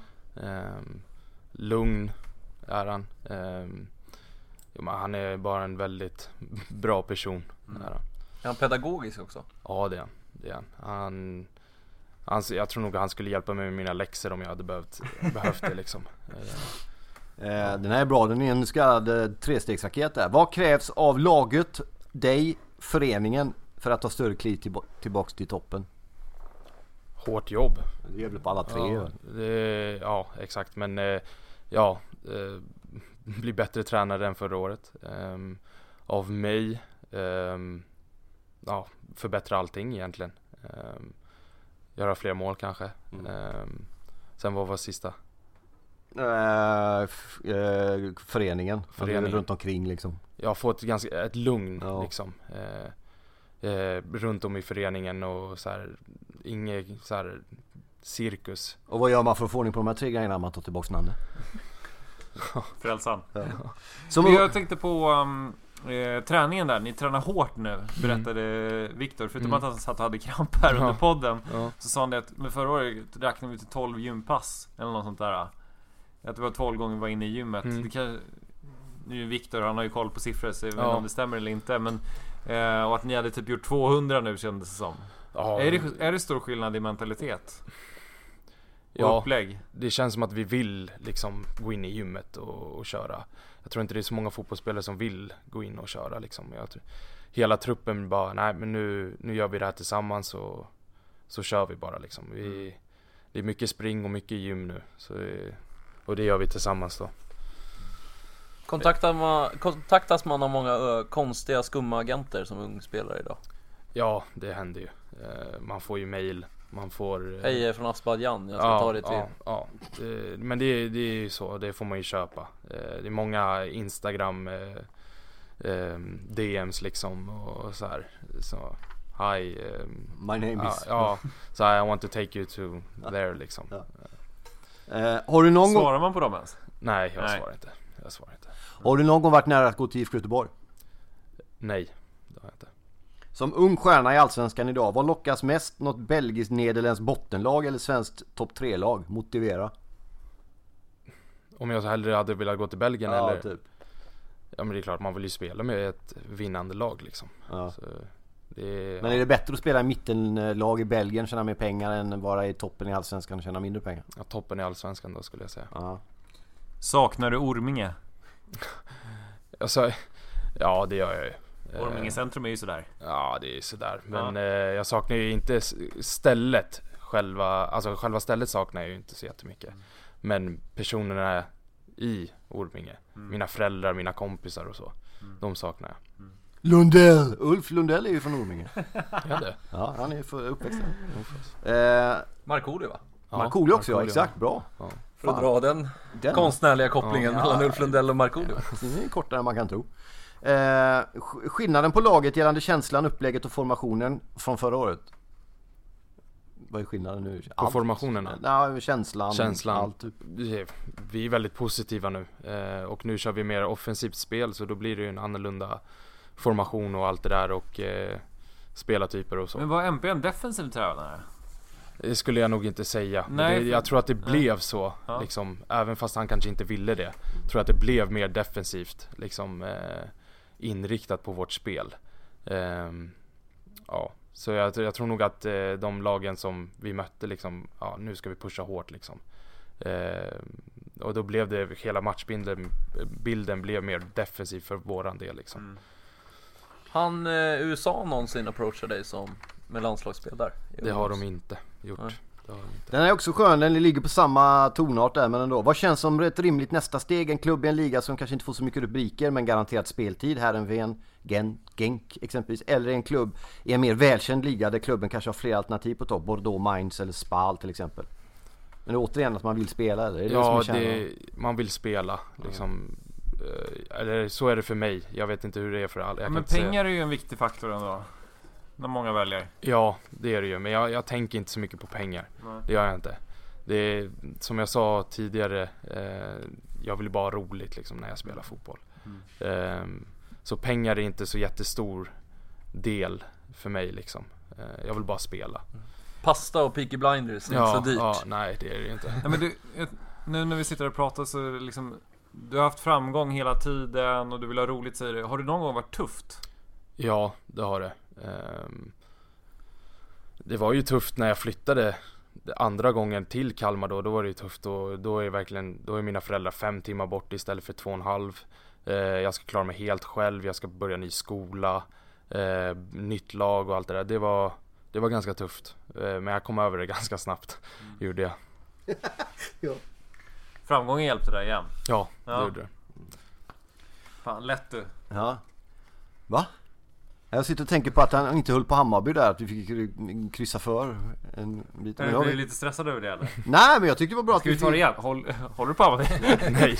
Speaker 6: Lugn är han. Men han är bara en väldigt bra person.
Speaker 3: Är han pedagogisk också?
Speaker 6: Ja, det är han. Jag tror nog att han skulle hjälpa mig med mina läxor om jag hade behövt det liksom.
Speaker 4: Den här är bra, den är en så kallad trestegsraket där. Vad krävs av laget, dig, föreningen för att ta större kliv tillbaks till toppen?
Speaker 6: Hårt jobb.
Speaker 4: Det gäller på alla tre.
Speaker 6: Ja, exakt. Men bli bättre tränare än förra året. Av mig förbättra allting egentligen. Göra fler mål kanske. Sen vad var sista? Föreningen runt omkring liksom. Jag får ett lugn liksom. Runt om i föreningen och så här, inget så här cirkus. Och vad gör man för att få ordning på de här tre grejerna man tar tillbaka Nanne?
Speaker 5: Frälsan.
Speaker 4: Ja.
Speaker 5: Jag tänkte på träningen där. Ni tränar hårt nu, berättade Viktor. Förutom att han satt och hade kramp här under podden, så sa han det att med förra året räknade vi till 12 gympass eller något sånt där. Att det var 12 gånger vi var inne i gymmet. Nu är Viktor, han har ju koll på siffror, så jag vet inte om det stämmer eller inte. Men och att ni hade typ gjort 200 nu, kändes det som. Är det stor skillnad i mentalitet? Ja, upplägg? Det känns som att vi vill liksom gå in i gymmet och köra. Jag tror inte det är så många fotbollsspelare som vill gå in och köra liksom. Hela truppen bara, nej men nu gör vi det här tillsammans och så kör vi bara liksom. Det är mycket spring och mycket gym nu, och det gör vi tillsammans då.
Speaker 3: Kontaktas man av många konstiga skumma agenter som ung spelare idag?
Speaker 6: Ja, det händer ju. Man får ju mejl. Man får...
Speaker 3: Hej från Aspadjan, jag ska ta det till.
Speaker 6: Ja. Men det är ju så, det får man ju köpa. Det är många Instagram DMs liksom och så här. Så, hi. My name is... så I want to take you to there liksom.
Speaker 4: Har du någon
Speaker 5: Svarar man på dem ens?
Speaker 6: Nej, jag svarar inte.
Speaker 4: Har du någon gång varit nära att gå till IFK Göteborg?
Speaker 6: Nej, det har jag inte.
Speaker 4: Som ung stjärna i Allsvenskan idag, vad lockas mest? Något belgiskt, nederländskt bottenlag eller svenskt topp 3-lag? Motivera.
Speaker 6: Om jag så hellre hade velat gå till Belgien eller?
Speaker 4: Typ.
Speaker 6: Ja, men det är klart, man vill ju spela med ett vinnande lag liksom.
Speaker 4: Ja.
Speaker 6: Så
Speaker 4: men är det bättre att spela i mittenlag i Belgien, tjäna mer pengar, än vara i toppen i Allsvenskan och tjäna mindre pengar?
Speaker 6: Ja, toppen i Allsvenskan då skulle jag säga.
Speaker 4: Ja.
Speaker 5: Saknar du Orminge?
Speaker 6: Alltså, ja, det gör jag ju.
Speaker 5: Orminge centrum är ju sådär.
Speaker 6: Ja, det är sådär. Men jag saknar ju inte stället. Själva stället saknar jag ju inte så jättemycket. Men personerna i Orminge, mina föräldrar, mina kompisar och så, de saknar jag.
Speaker 4: Lundell! Ulf Lundell är ju från Orminge.
Speaker 6: Ja, det.
Speaker 4: Ja, han är för uppväxt.
Speaker 3: Markoolio va?
Speaker 4: Ja, Markoolio också, ja, exakt, bra.
Speaker 3: Ja. För att dra den konstnärliga kopplingen mellan Ulf Lundell och Markoolio.
Speaker 4: Det är kortare än man kan tro. Skillnaden på laget gällande känslan, upplägget och formationen från förra året. Vad är skillnaden nu?
Speaker 6: På formationerna?
Speaker 4: Ja, känslan.
Speaker 6: Allt typ. Vi är väldigt positiva nu. Och nu kör vi mer offensivt spel, så då blir det ju en annorlunda formation och allt det där, och spelartyper och så.
Speaker 5: Men var MP en defensiv tränare?
Speaker 6: Det skulle jag nog inte säga.
Speaker 5: Nej,
Speaker 6: jag tror att det blev så. Liksom, även fast han kanske inte ville det. Tror att det blev mer defensivt. Liksom, inriktat på vårt spel. Så jag tror nog att de lagen som vi mötte liksom, nu ska vi pusha hårt liksom. Och då blev det, hela matchbilden blev mer defensiv för våran del liksom.
Speaker 3: Han USA någonsin approachar dig som med landslagsspel där?
Speaker 6: Det har de inte gjort.
Speaker 4: Den är också skön, den ligger på samma tonart där, men ändå. Vad känns som ett rimligt nästa steg? En klubb i en liga som kanske inte får så mycket rubriker men garanterat speltid, Heerenveen, Genk exempelvis, eller en klubb i en mer välkänd liga där klubben kanske har fler alternativ på topp, Bordeaux, Mainz eller Spal till exempel. Men återigen att man vill spela, eller?
Speaker 6: Man vill spela liksom, eller så är det för mig. Jag vet inte hur det är för alla.
Speaker 5: Men pengar är ju en viktig faktor ändå. När många väljer.
Speaker 6: Ja, det är det ju. Men jag tänker inte så mycket på pengar. Nej. Det gör jag inte. Det är, som jag sa tidigare, jag vill bara ha roligt liksom, när jag spelar fotboll. Så pengar är inte så jättestor del för mig liksom. Jag vill bara spela.
Speaker 3: Pasta och Peaky Blinders är inte så dyrt.
Speaker 6: Ja, nej, det är det inte.
Speaker 5: Ja, men nu när vi sitter och pratar så liksom, du har haft framgång hela tiden och du vill ha roligt, säger du. Har det någon gång varit tufft?
Speaker 6: Ja, det har det. Det var ju tufft när jag flyttade andra gången till Kalmar då var det ju tufft, och då är mina föräldrar 5 timmar bort istället för 2,5. Jag ska klara mig helt själv, jag ska börja ny skola, nytt lag och allt det där. Det var ganska tufft, men jag kom över det ganska snabbt. Gjorde jag.
Speaker 4: Ja.
Speaker 5: Framgången hjälpte dig igen.
Speaker 6: Ja, det gjorde det.
Speaker 5: Fan, lätt du.
Speaker 4: Ja. Va? Jag sitter och tänker på att han inte höll på Hammarby där, att vi fick kryssa för en bit.
Speaker 5: Är du lite stressad över det eller?
Speaker 4: Nej, men jag tyckte det var bra.
Speaker 5: Ska vi ta det igen? Håller du på Hammarby?
Speaker 4: Nej.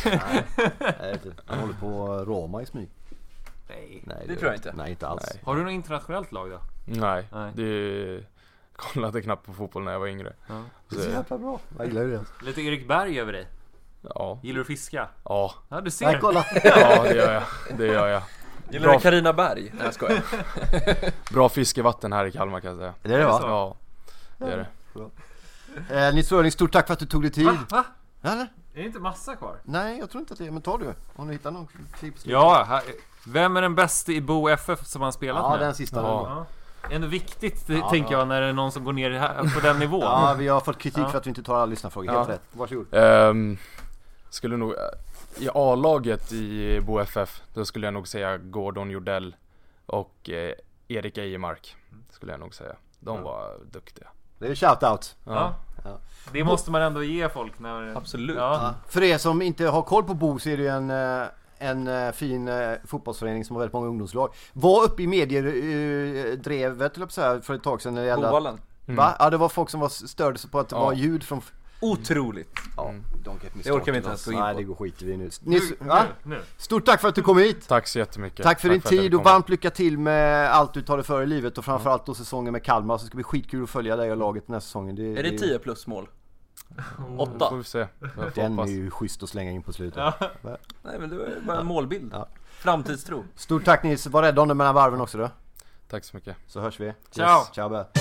Speaker 4: Han håller på Roma i smyg.
Speaker 3: Nej, det tror jag inte.
Speaker 4: Nej, inte alls.
Speaker 5: Nej. Har du något internationellt lag då?
Speaker 6: Nej. Jag kollade knappt på fotboll när jag var yngre.
Speaker 4: Ja. Det är så jävla bra. Jag gillar det.
Speaker 5: Lite Erik Berg över dig.
Speaker 6: Ja.
Speaker 5: Gillar du fiska?
Speaker 6: Ja.
Speaker 5: Ja, du ser.
Speaker 4: Nej, kolla.
Speaker 6: Ja, det gör jag.
Speaker 3: Gillar du Carina Berg? Nej, jag skojar.
Speaker 6: Bra fiskevatten här i Kalmar kan jag säga.
Speaker 4: Det är det, va?
Speaker 6: Ja, det är
Speaker 4: det. Nils Fröling, stort tack för att du tog dig tid.
Speaker 5: Va?
Speaker 4: Eller?
Speaker 5: Är det inte massa kvar?
Speaker 4: Nej, jag tror inte att det är. Men tar du? Om du hittar någon klipp.
Speaker 5: Ja, vem är den bästa i Bo FF som han spelat med?
Speaker 4: Ja, den sista.
Speaker 5: Ja. Ändå viktigt, tänker jag, när det är någon som går ner här, på den nivån.
Speaker 4: Ja, vi har fått kritik för att vi inte tar alla lyssnarfrågor. Helt rätt. Varsågod.
Speaker 6: Skulle nog i A-laget i Bo FF, då skulle jag nog säga Gordon Jordell och Erik Ejemark, skulle jag nog säga. De var duktiga.
Speaker 4: Det är shoutout.
Speaker 5: Ja. Det måste man ändå ge folk när...
Speaker 3: Absolut.
Speaker 4: Ja. För er som inte har koll på Bo, så är det ju en fin fotbollsförening som har väldigt många ungdomslag. Var uppe i mediedrevet för ett tag sedan när det gällde...
Speaker 3: Hovvallen.
Speaker 4: Va? Ja, det var folk som var störde sig på att det var ljud från...
Speaker 3: Otroligt.
Speaker 4: Ja,
Speaker 3: det orkar vi inte ens gå in på.
Speaker 4: Nej, det går skit vi nu.
Speaker 5: Nu.
Speaker 4: Stort tack för att du kom hit.
Speaker 6: Tack så jättemycket.
Speaker 4: Tack för din tid och varmt lycka till med allt du tar dig för i livet, och framförallt då säsongen med Kalmar, så ska det bli skitkul att följa dig och laget den här säsongen.
Speaker 3: Är det 10 plus mål? 8?
Speaker 6: Får vi se.
Speaker 4: Den är ju schysst att slänga in på slutet.
Speaker 5: Ja.
Speaker 3: Nej, men det var bara en målbild. Ja. Framtidstro.
Speaker 4: Stort tack Nils, var rädd om det mellan varven också då.
Speaker 6: Tack så mycket.
Speaker 4: Så hörs vi.
Speaker 5: Ciao.
Speaker 4: Yes. Ciao bä.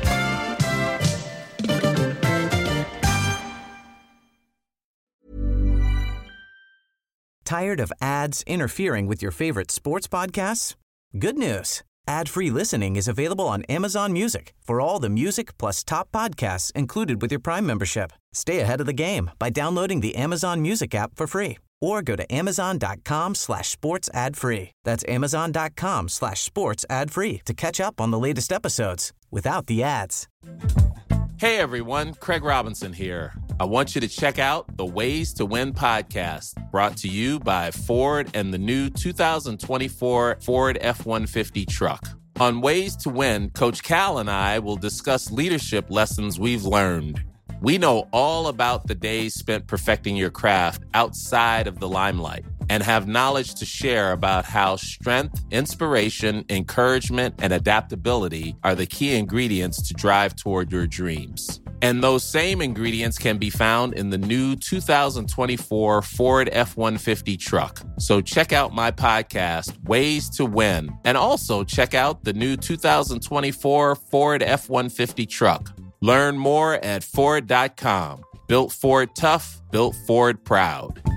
Speaker 1: Tired of ads interfering with your favorite sports podcasts? Good news. Ad-free listening is available on Amazon Music for all the music plus top podcasts included with your Prime membership. Stay ahead of the game by downloading the Amazon Music app for free or go to amazon.com/sports ad free. That's amazon.com/sports ad free to catch up on the latest episodes without the ads.
Speaker 11: Hey everyone, Craig Robinson here. I want you to check out the Ways to Win podcast, brought to you by Ford and the new 2024 Ford F-150 truck. On Ways to Win, Coach Cal and I will discuss leadership lessons we've learned. We know all about the days spent perfecting your craft outside of the limelight and have knowledge to share about how strength, inspiration, encouragement, and adaptability are the key ingredients to drive toward your dreams. And those same ingredients can be found in the new 2024 Ford F-150 truck. So check out my podcast, Ways to Win, and also check out the new 2024 Ford F-150 truck. Learn more at Ford.com. Built Ford tough, built Ford proud.